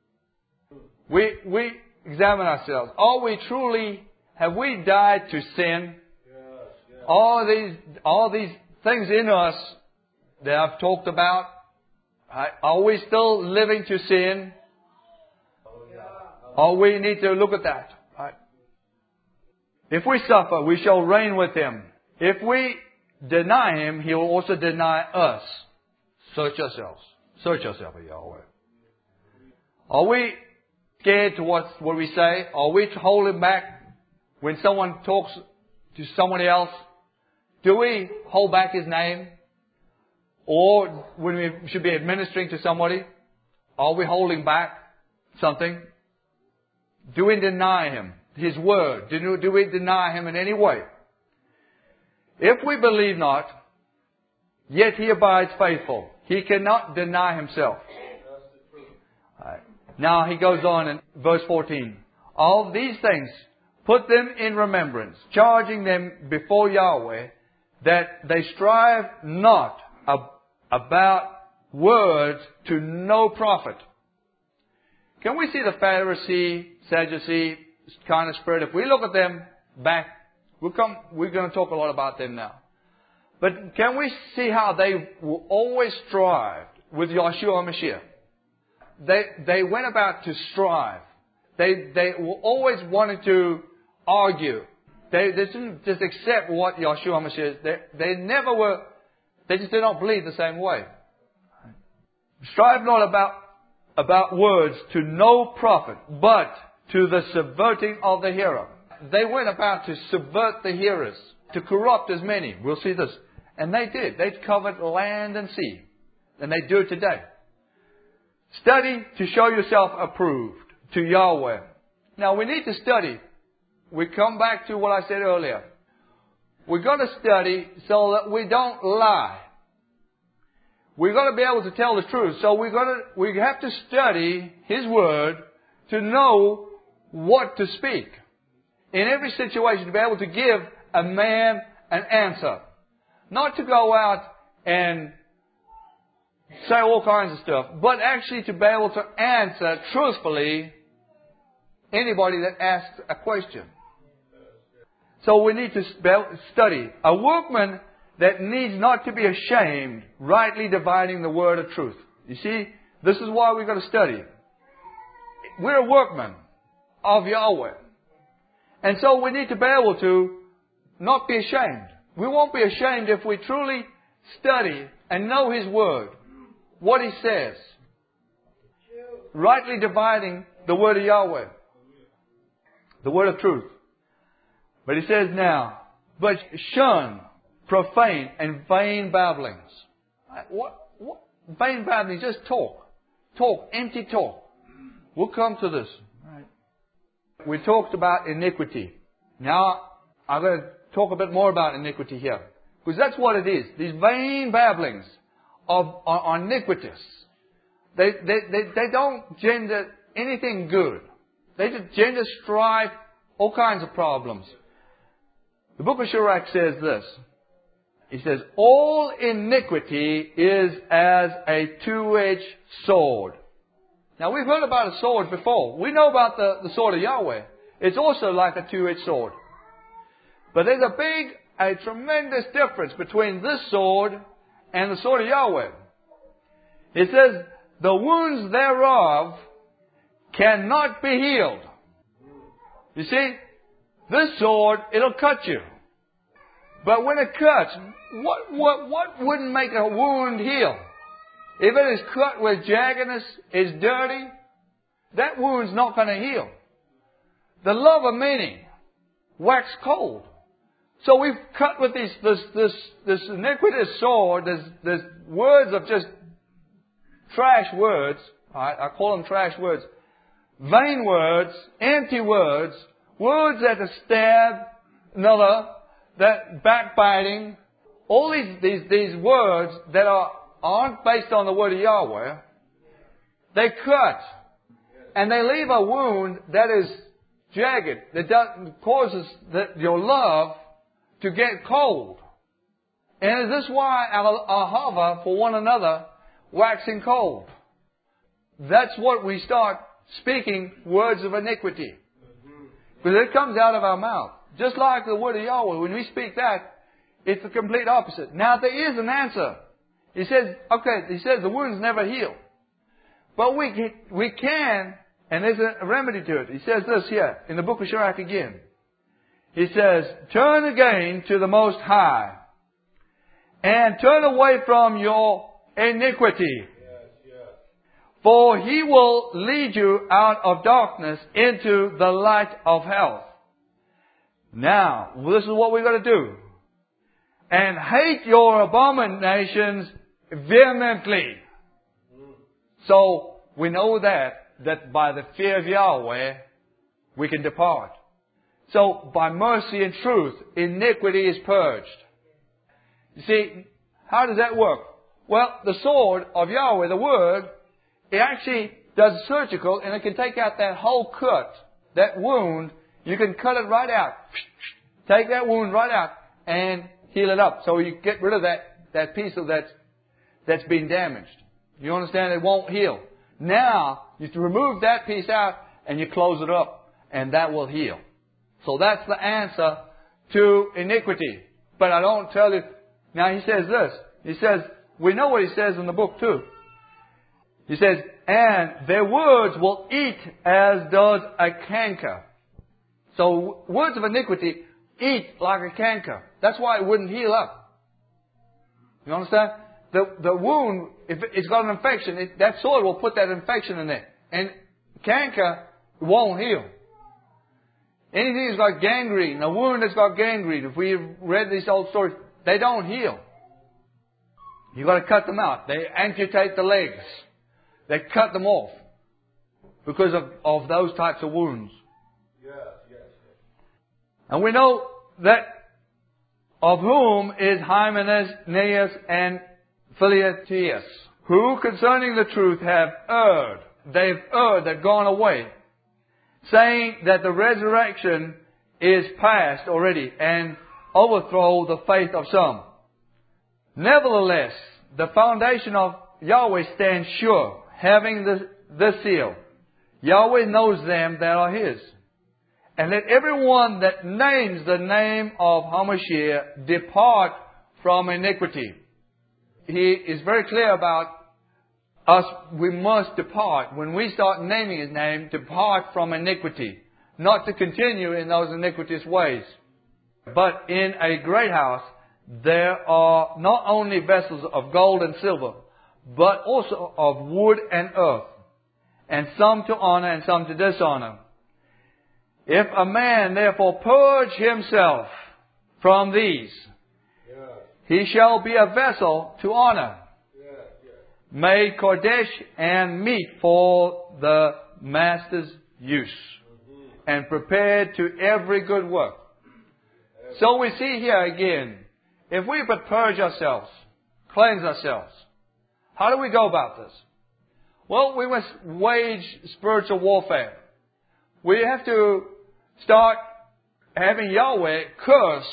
We, we examine ourselves. Are we truly, have we died to sin? All these, all these things in us that I've talked about, right? Are we still living to sin? Or we need to look at that. Right? If we suffer, we shall reign with Him. If we deny Him, He will also deny us. Search yourselves. Search yourself, Yahweh. Are we scared to what, what we say? Are we holding back when someone talks to somebody else? Do we hold back His name? Or when we should be administering to somebody, are we holding back something? Do we deny Him, His word? Do, do we deny Him in any way? If we believe not, yet He abides faithful. He cannot deny Himself. Right. Now He goes on in verse fourteen. All these things, put them in remembrance, charging them before Yahweh, that they strive not ab- about words to no profit. Can we see the Pharisee, Sadducee kind of spirit? If we look at them back, we'll come, we're going to talk a lot about them now. But can we see how they will always strive with Yahshua HaMashiach? They, they went about to strive. They, they were always wanting to argue. They, they didn't just accept what Yahshua HaMashiach is. They, they never were, they just did not believe the same way. Strive not about, about words to no profit, but to the subverting of the hearer. They went about to subvert the hearers, to corrupt as many. We'll see this. And they did. They covered land and sea. And they do it today. Study to show yourself approved to Yahweh. Now we need to study. We come back to what I said earlier. We've got to study so that we don't lie. We've got to be able to tell the truth. So we've got to, we have to study His Word to know what to speak. In every situation, to be able to give a man an answer. Not to go out and say all kinds of stuff, but actually to be able to answer truthfully anybody that asks a question. So we need to study. A workman that needs not to be ashamed, rightly dividing the word of truth. You see, this is why we've got to study. We're a workman of Yahweh. And so we need to be able to not be ashamed. We won't be ashamed if we truly study and know His Word, what He says. Rightly dividing the Word of Yahweh, the Word of truth. But He says now, but shun profane and vain babblings. What, what? Vain babblings, just talk. Talk, empty talk. We'll come to this. Right. We talked about iniquity. Now, I'm going to talk a bit more about iniquity here. Because that's what it is. These vain babblings of, are, are iniquitous. They, they, they, they don't gender anything good. They just gender strife, all kinds of problems. The book of Sirach says this. He says, all iniquity is as a two-edged sword. Now we've heard about a sword before. We know about the, the sword of Yahweh. It's also like a two-edged sword. But there's a big, a tremendous difference between this sword and the sword of Yahweh. It says, the wounds thereof cannot be healed. You see, this sword, it'll cut you. But when it cuts, what, what, what wouldn't make a wound heal? If it is cut with jaggedness, is dirty, that wound's not going to heal. The love of many wax cold. So we've cut with this, this, this, this iniquitous sword, there's, there's words of just trash words. Right? I call them trash words. Vain words, empty words, words that stab another, that backbiting, all these, these, these words that are, aren't based on the word of Yahweh, they cut. And they leave a wound that is jagged, that does, causes the, your love to get cold. And is this why our, our hava for one another waxing cold? That's what we start speaking words of iniquity. Because it comes out of our mouth. Just like the word of Yahweh, when we speak that, it's the complete opposite. Now there is an answer. He says, okay, he says the wounds never heal. But we, we can, and there's a remedy to it. He says this here, in the book of Sirach again. He says, turn again to the Most High and turn away from your iniquity. For He will lead you out of darkness into the light of health. Now, this is what we've got to do. And hate your abominations vehemently. So, we know that, that by the fear of Yahweh, we can depart. So, by mercy and truth, iniquity is purged. You see, how does that work? Well, the sword of Yahweh, the Word, it actually does surgical, and it can take out that whole cut, that wound. You can cut it right out. Take that wound right out and heal it up. So you get rid of that, that piece of that that's been damaged. You understand? It won't heal. Now, you remove that piece out and you close it up, and that will heal. So that's the answer to iniquity. But I don't tell you. Now he says this. He says, we know what he says in the book too. He says, and their words will eat as does a canker. So words of iniquity eat like a canker. That's why it wouldn't heal up. You understand? The, the wound, if it's got an infection, it, that sword will put that infection in there. And canker won't heal. Anything that's got gangrene, a wound that's got gangrene, if we've read these old stories, they don't heal. You've got to cut them out. They amputate the legs. They cut them off because of, of those types of wounds. Yes, yes, yes. And we know that of whom is Hymenaeus and Philetus, who concerning the truth have erred. They've erred, they've gone away, saying that the resurrection is past already, and overthrow the faith of some. Nevertheless, the foundation of Yahweh stands sure, having the, the seal. Yahweh knows them that are His. And let everyone that names the name of HaMashiach depart from iniquity. He is very clear about us. We must depart. When we start naming His name, depart from iniquity. Not to continue in those iniquitous ways. But in a great house, there are not only vessels of gold and silver, but also of wood and earth, and some to honor and some to dishonor. If a man therefore purge himself from these, yeah. he shall be a vessel to honor, yeah, yeah. made kodesh and meet for the master's use, mm-hmm. and prepared to every good work. Yeah. So we see here again, if we but purge ourselves, cleanse ourselves, how do we go about this? Well, we must wage spiritual warfare. We have to start having Yahweh curse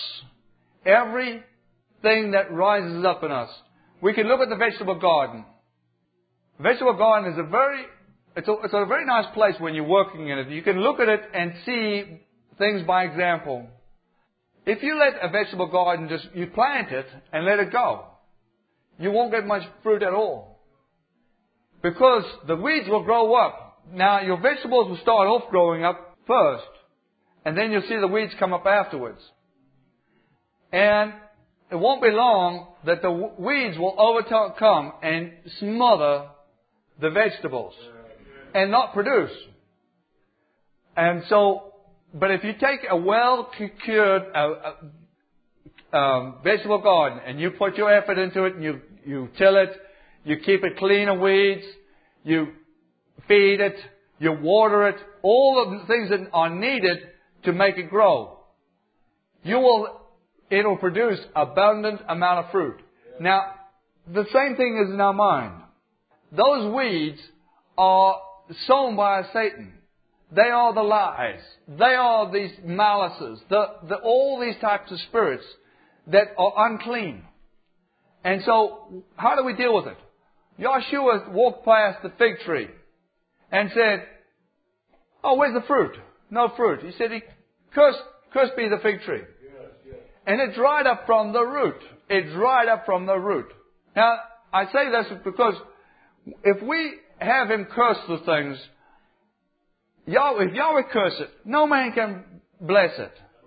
everything that rises up in us. We can look at the vegetable garden. The vegetable garden is a very, it's a, it's a very nice place when you're working in it. You can look at it and see things by example. If you let a vegetable garden just, you plant it and let it go, you won't get much fruit at all. Because the weeds will grow up. Now, your vegetables will start off growing up first. And then you'll see the weeds come up afterwards. And it won't be long that the weeds will overcome and smother the vegetables. And not produce. And so, but if you take a well-cured uh, uh, um, vegetable garden and you put your effort into it and you, you till it, you keep it clean of weeds, you feed it, you water it, all of the things that are needed to make it grow, you will, it will produce abundant amount of fruit. Yeah. Now, the same thing is in our mind. Those weeds are sown by Satan. They are the lies. They are these malices. The, the, all these types of spirits that are unclean. And so, how do we deal with it? Yahshua walked past the fig tree and said, oh, where's the fruit? No fruit. He said, cursed, cursed be the fig tree. Yes, yes. And it dried up from the root. It dried up from the root. Now, I say this because if we have Him curse the things, Yahweh, if Yahweh curse it, no man can bless it.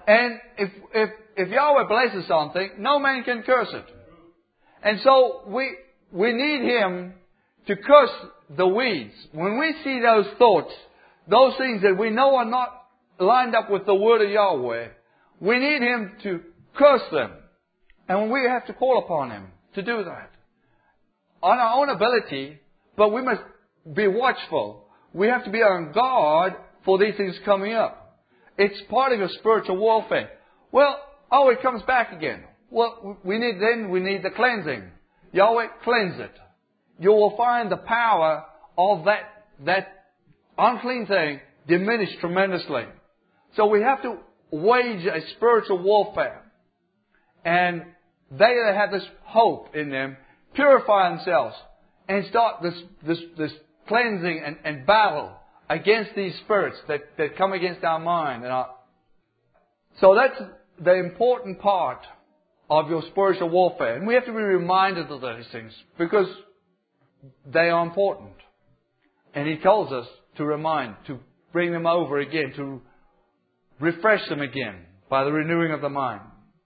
And if, if, if Yahweh blesses something, no man can curse it. And so we, we need Him to curse the weeds. When we see those thoughts, those things that we know are not lined up with the Word of Yahweh, we need Him to curse them. And we have to call upon Him to do that. On our own ability, but we must be watchful. We have to be on guard for these things coming up. It's part of your spiritual warfare. Well, oh, it comes back again. Well, we need, then we need the cleansing. Yahweh, cleanse it. You will find the power of that, that unclean thing diminish tremendously. So we have to wage a spiritual warfare. And they that have this hope in them purify themselves and start this, this, this cleansing and, and battle against these spirits that, that come against our mind. And our... So that's the important part of your spiritual warfare. And we have to be reminded of those things because they are important. And He tells us to remind, to bring them over again, to refresh them again by the renewing of the mind.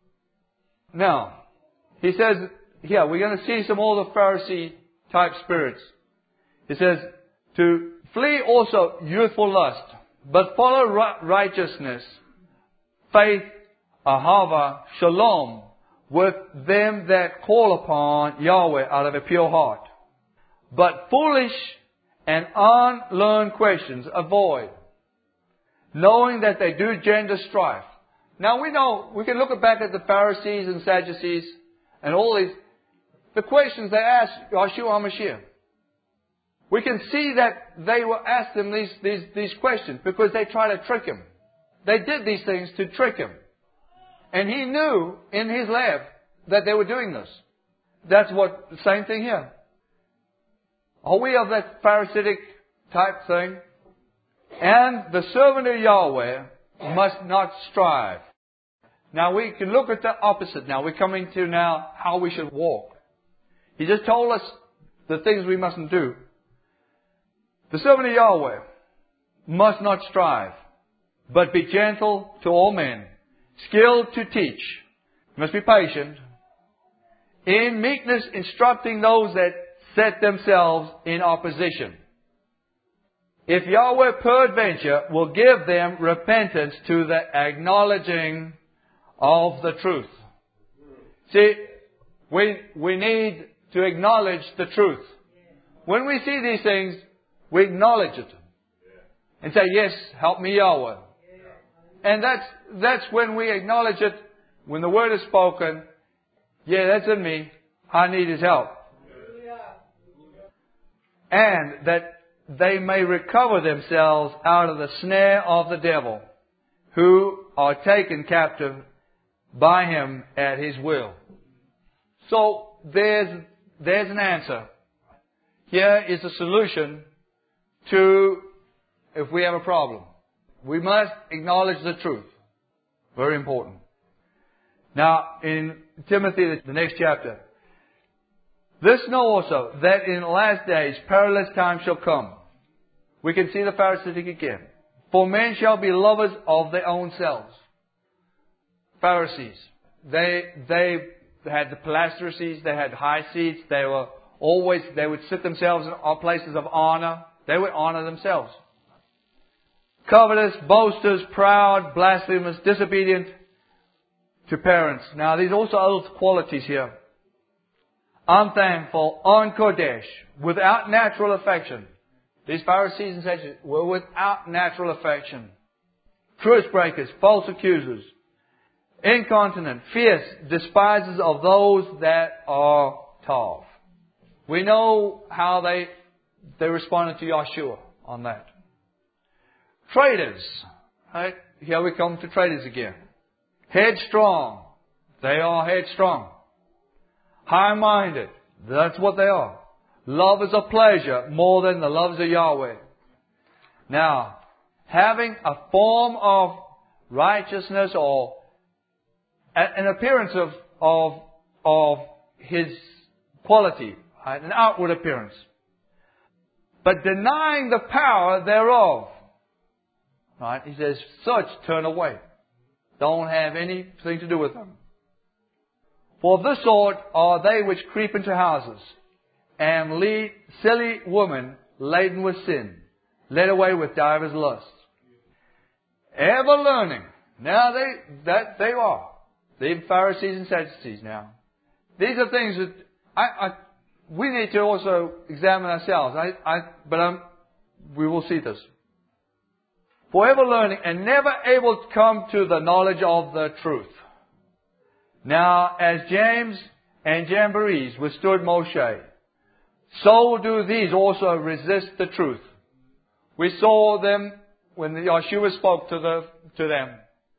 Now, He says, here, we're going to see some more of the Pharisee type spirits. He says, to flee also youthful lust, but follow righteousness, faith, ahava, shalom, with them that call upon Yahweh out of a pure heart. But foolish and unlearned questions avoid, knowing that they do gender strife. Now we know, we can look back at the Pharisees and Sadducees and all these, the questions they asked Yahshua HaMashiach. We can see that they were asked them these, these, these questions because they tried to trick Him. They did these things to trick Him. And He knew in His lab that they were doing this. That's what, the same thing here. Are we of that Pharisaic type thing? And the servant of Yahweh must not strive. Now we can look at the opposite now. We're coming to now how we should walk. He just told us the things we mustn't do. The servant of Yahweh must not strive, but be gentle to all men, skilled to teach. You must be patient. In meekness instructing those that set themselves in opposition. If Yahweh peradventure will give them repentance to the acknowledging of the truth. See, we, we need to acknowledge the truth. When we see these things, we acknowledge it. And say, yes, help me Yahweh. And that's, that's when we acknowledge it, when the word is spoken, yeah, that's in me, I need His help. And that they may recover themselves out of the snare of the devil, who are taken captive by him at his will. So there's, there's an answer. Here is a solution to if we have a problem. We must acknowledge the truth. Very important. Now, in Timothy, the next chapter, this know also that in the last days perilous times shall come. We can see the Pharisaic again. For men shall be lovers of their own selves. Pharisees. They, they had the Palastracies, they had high seats, they were always, they would sit themselves in places of honor. They would honor themselves. Covetous, boasters, proud, blasphemous, disobedient to parents. Now these are also other qualities here. Unthankful, unkodesh, without natural affection. These Pharisees and Sadducees were without natural affection. Truce breakers, false accusers, incontinent, fierce, despisers of those that are tall. We know how they they responded to Yahshua on that. Traitors. Right? Here we come to traitors again. Headstrong. They are headstrong. High-minded. That's what they are. Lovers of pleasure more than the loves of Yahweh. Now, having a form of righteousness or an appearance of, of, of His quality, right? An outward appearance. But denying the power thereof. Right? He says, such turn away. Don't have anything to do with them. For of this sort are they which creep into houses, and lead silly women laden with sin, led away with divers lusts. Ever learning. Now they, that they are. The Pharisees and Sadducees now. These are things that I, I, we need to also examine ourselves. I, I, but I'm, we will see this. Forever learning and never able to come to the knowledge of the truth. Now, as James and Jambres withstood Moshe, so do these also resist the truth. We saw them when Yeshua spoke to, the, to them.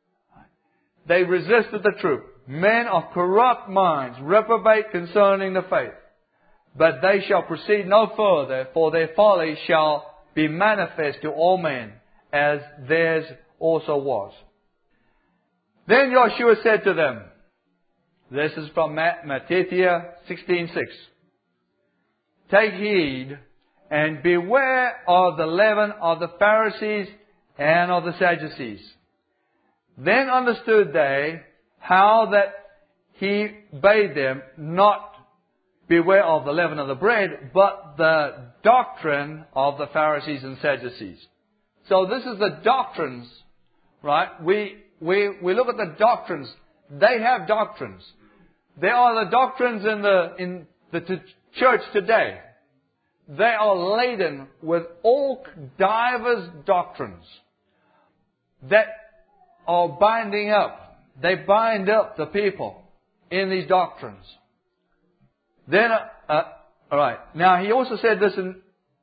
They resisted the truth. Men of corrupt minds reprobate concerning the faith. But they shall proceed no further, for their folly shall be manifest to all men, as theirs also was. Then Yeshua said to them, this is from Matthew sixteen six. Take heed and beware of the leaven of the Pharisees and of the Sadducees. Then understood they how that he bade them not beware of the leaven of the bread, but the doctrine of the Pharisees and Sadducees. So this is the doctrines, right? We, we, we look at the doctrines. They have doctrines. There are the doctrines in the, in the t- church today. They are laden with all divers doctrines that are binding up. They bind up the people in these doctrines. Then, uh, uh, all right. Now he also said this in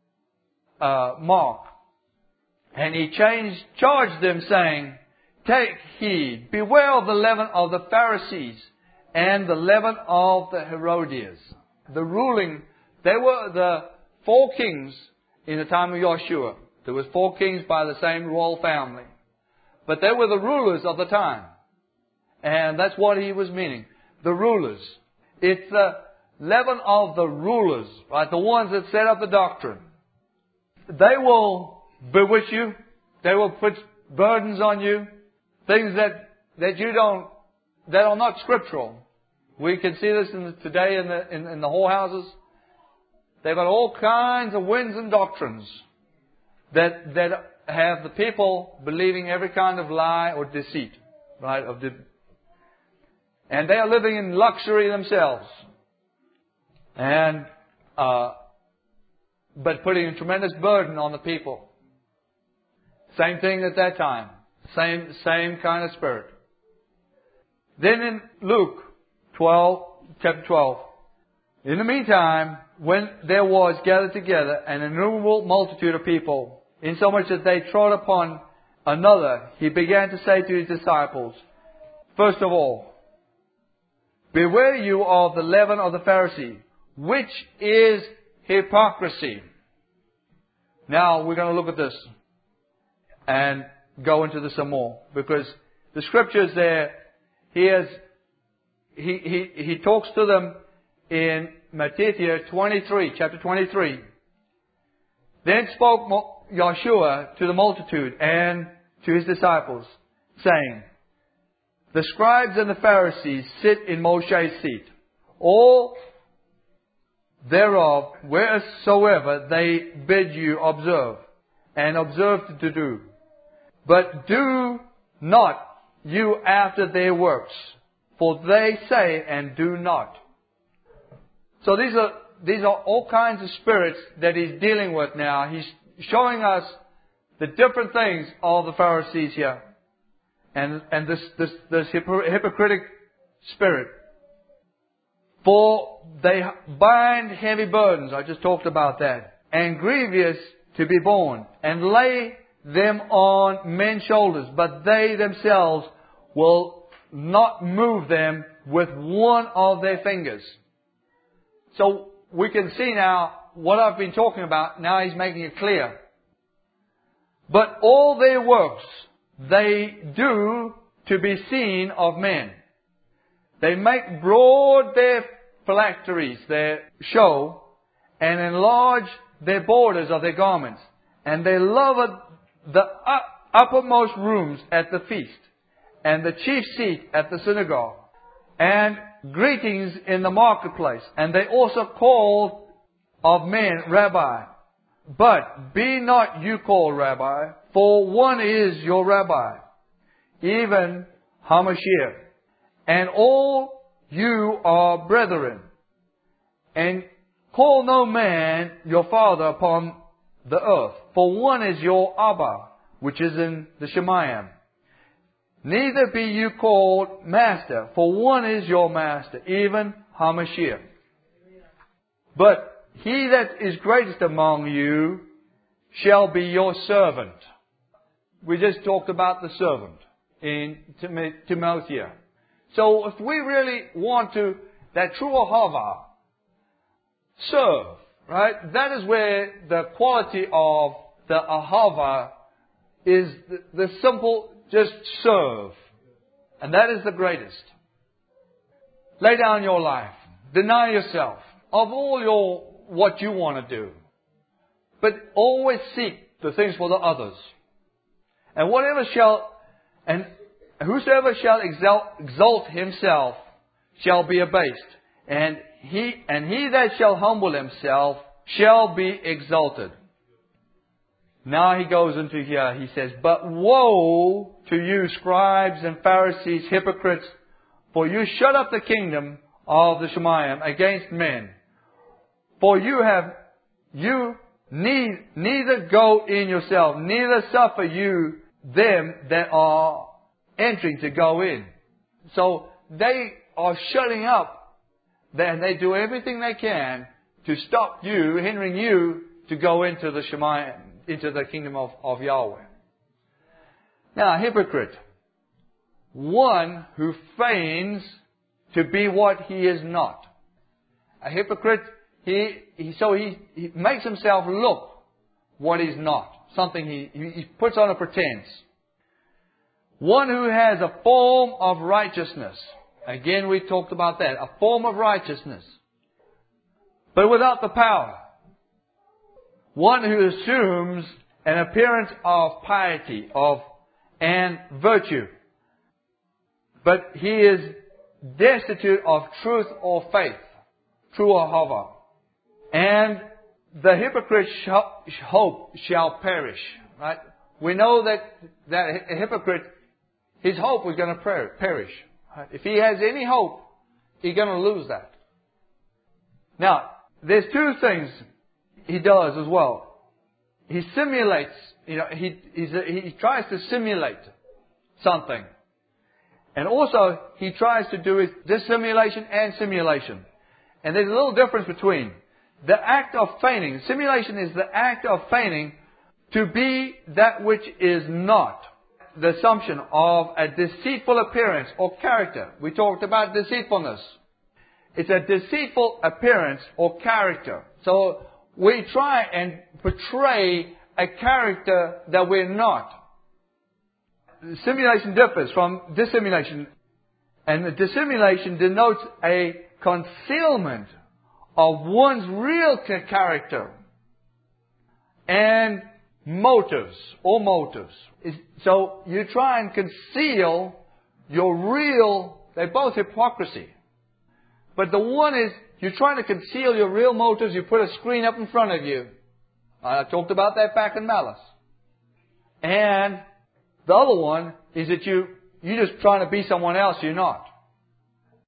uh, Mark, and he changed, charged them, saying, "Take heed, beware of the leaven of the Pharisees and the leaven of the Herodians." The ruling, they were the four kings in the time of Yeshua. There was four kings by the same royal family. But they were the rulers of the time. And that's what he was meaning. The rulers. It's the leaven of the rulers, right? The ones that set up the doctrine. They will bewitch you. They will put burdens on you. Things that, that you don't, that are not scriptural. We can see this in the, today in the, in, in the whorehouses. They've got all kinds of winds and doctrines that, that have the people believing every kind of lie or deceit, right? Of the, and they are living in luxury themselves. And, uh, but putting a tremendous burden on the people. Same thing at that time. Same, same kind of spirit. Then in Luke twelve, chapter twelve. In the meantime, when there was gathered together an innumerable multitude of people, insomuch that they trod upon another, he began to say to his disciples, first of all, beware you of the leaven of the Pharisee, which is hypocrisy. Now we're going to look at this and go into this some more, because the scriptures there, he has, he, he, he talks to them in Matthew twenty-three, chapter twenty-three. Then spoke Yeshua to the multitude and to his disciples, saying, the scribes and the Pharisees sit in Moshe's seat. All thereof, wheresoever they bid you observe, and observe to do. But do not you after their works, for they say and do not. So these are these are all kinds of spirits that he's dealing with now. He's showing us the different things of the Pharisees here, and and this this this hypocritic spirit. For they bind heavy burdens. I just talked about that, and grievous to be borne, and lay them on men's shoulders, but they themselves will not move them with one of their fingers. So we can see now what I've been talking about. Now he's making it clear. But all their works they do to be seen of men. They make broad their phylacteries, their show, and enlarge their borders of their garments. And they love the uppermost rooms at the feast, and the chief seat at the synagogue, and greetings in the marketplace. And they also called of men Rabbi. But be not you called Rabbi, for one is your Rabbi, even Hamashiach. And all you are brethren. And call no man your father upon the earth, for one is your Abba, which is in the Shemayim. Neither be you called master, for one is your master, even Hamashiach. But he that is greatest among you shall be your servant. We just talked about the servant in Timothy. So if we really want to, that true ahava, serve, right? That is where the quality of the ahava is the, the simple, just serve. And that is the greatest. Lay down your life. Deny yourself of all your, what you want to do. But always seek the things for the others. And whatever shall, and whosoever shall exalt, exalt himself shall be abased. And he, and he that shall humble himself shall be exalted. Now he goes into here, he says, but woe to you, scribes and Pharisees, hypocrites, for you shut up the kingdom of the Shemayim against men. For you have, you need, neither go in yourself, neither suffer you them that are entering to go in. So they are shutting up, then they do everything they can to stop you, hindering you to go into the Shemayim, into the kingdom of, of Yahweh. Now, hypocrite. One who feigns to be what he is not. A hypocrite, he, he so he, he makes himself look what he's not. Something he, he puts on a pretense. One who has a form of righteousness. Again, we talked about that. A form of righteousness. But without the power. One who assumes an appearance of piety, of and virtue. But he is destitute of truth or faith. True ahava. And the hypocrite's hope shall perish. Right? We know that, that a hypocrite, his hope is going to perish. Right? If he has any hope, he's going to lose that. Now, there's two things he does as well. He simulates, you know, he, he's a, he tries to simulate something. And also, he tries to do it dissimulation and simulation. And there's a little difference between the act of feigning. Simulation is the act of feigning to be that which is not. The assumption of a deceitful appearance or character. We talked about deceitfulness. It's a deceitful appearance or character. So we try and portray a character that we're not. Simulation differs from dissimulation. And the dissimulation denotes a concealment of one's real character and motives or motives. So you try and conceal your real, they're both hypocrisy. But the one is, you're trying to conceal your real motives, you put a screen up in front of you. I talked about that back in Malice. And the other one is that you, you're just trying to be someone else you're not.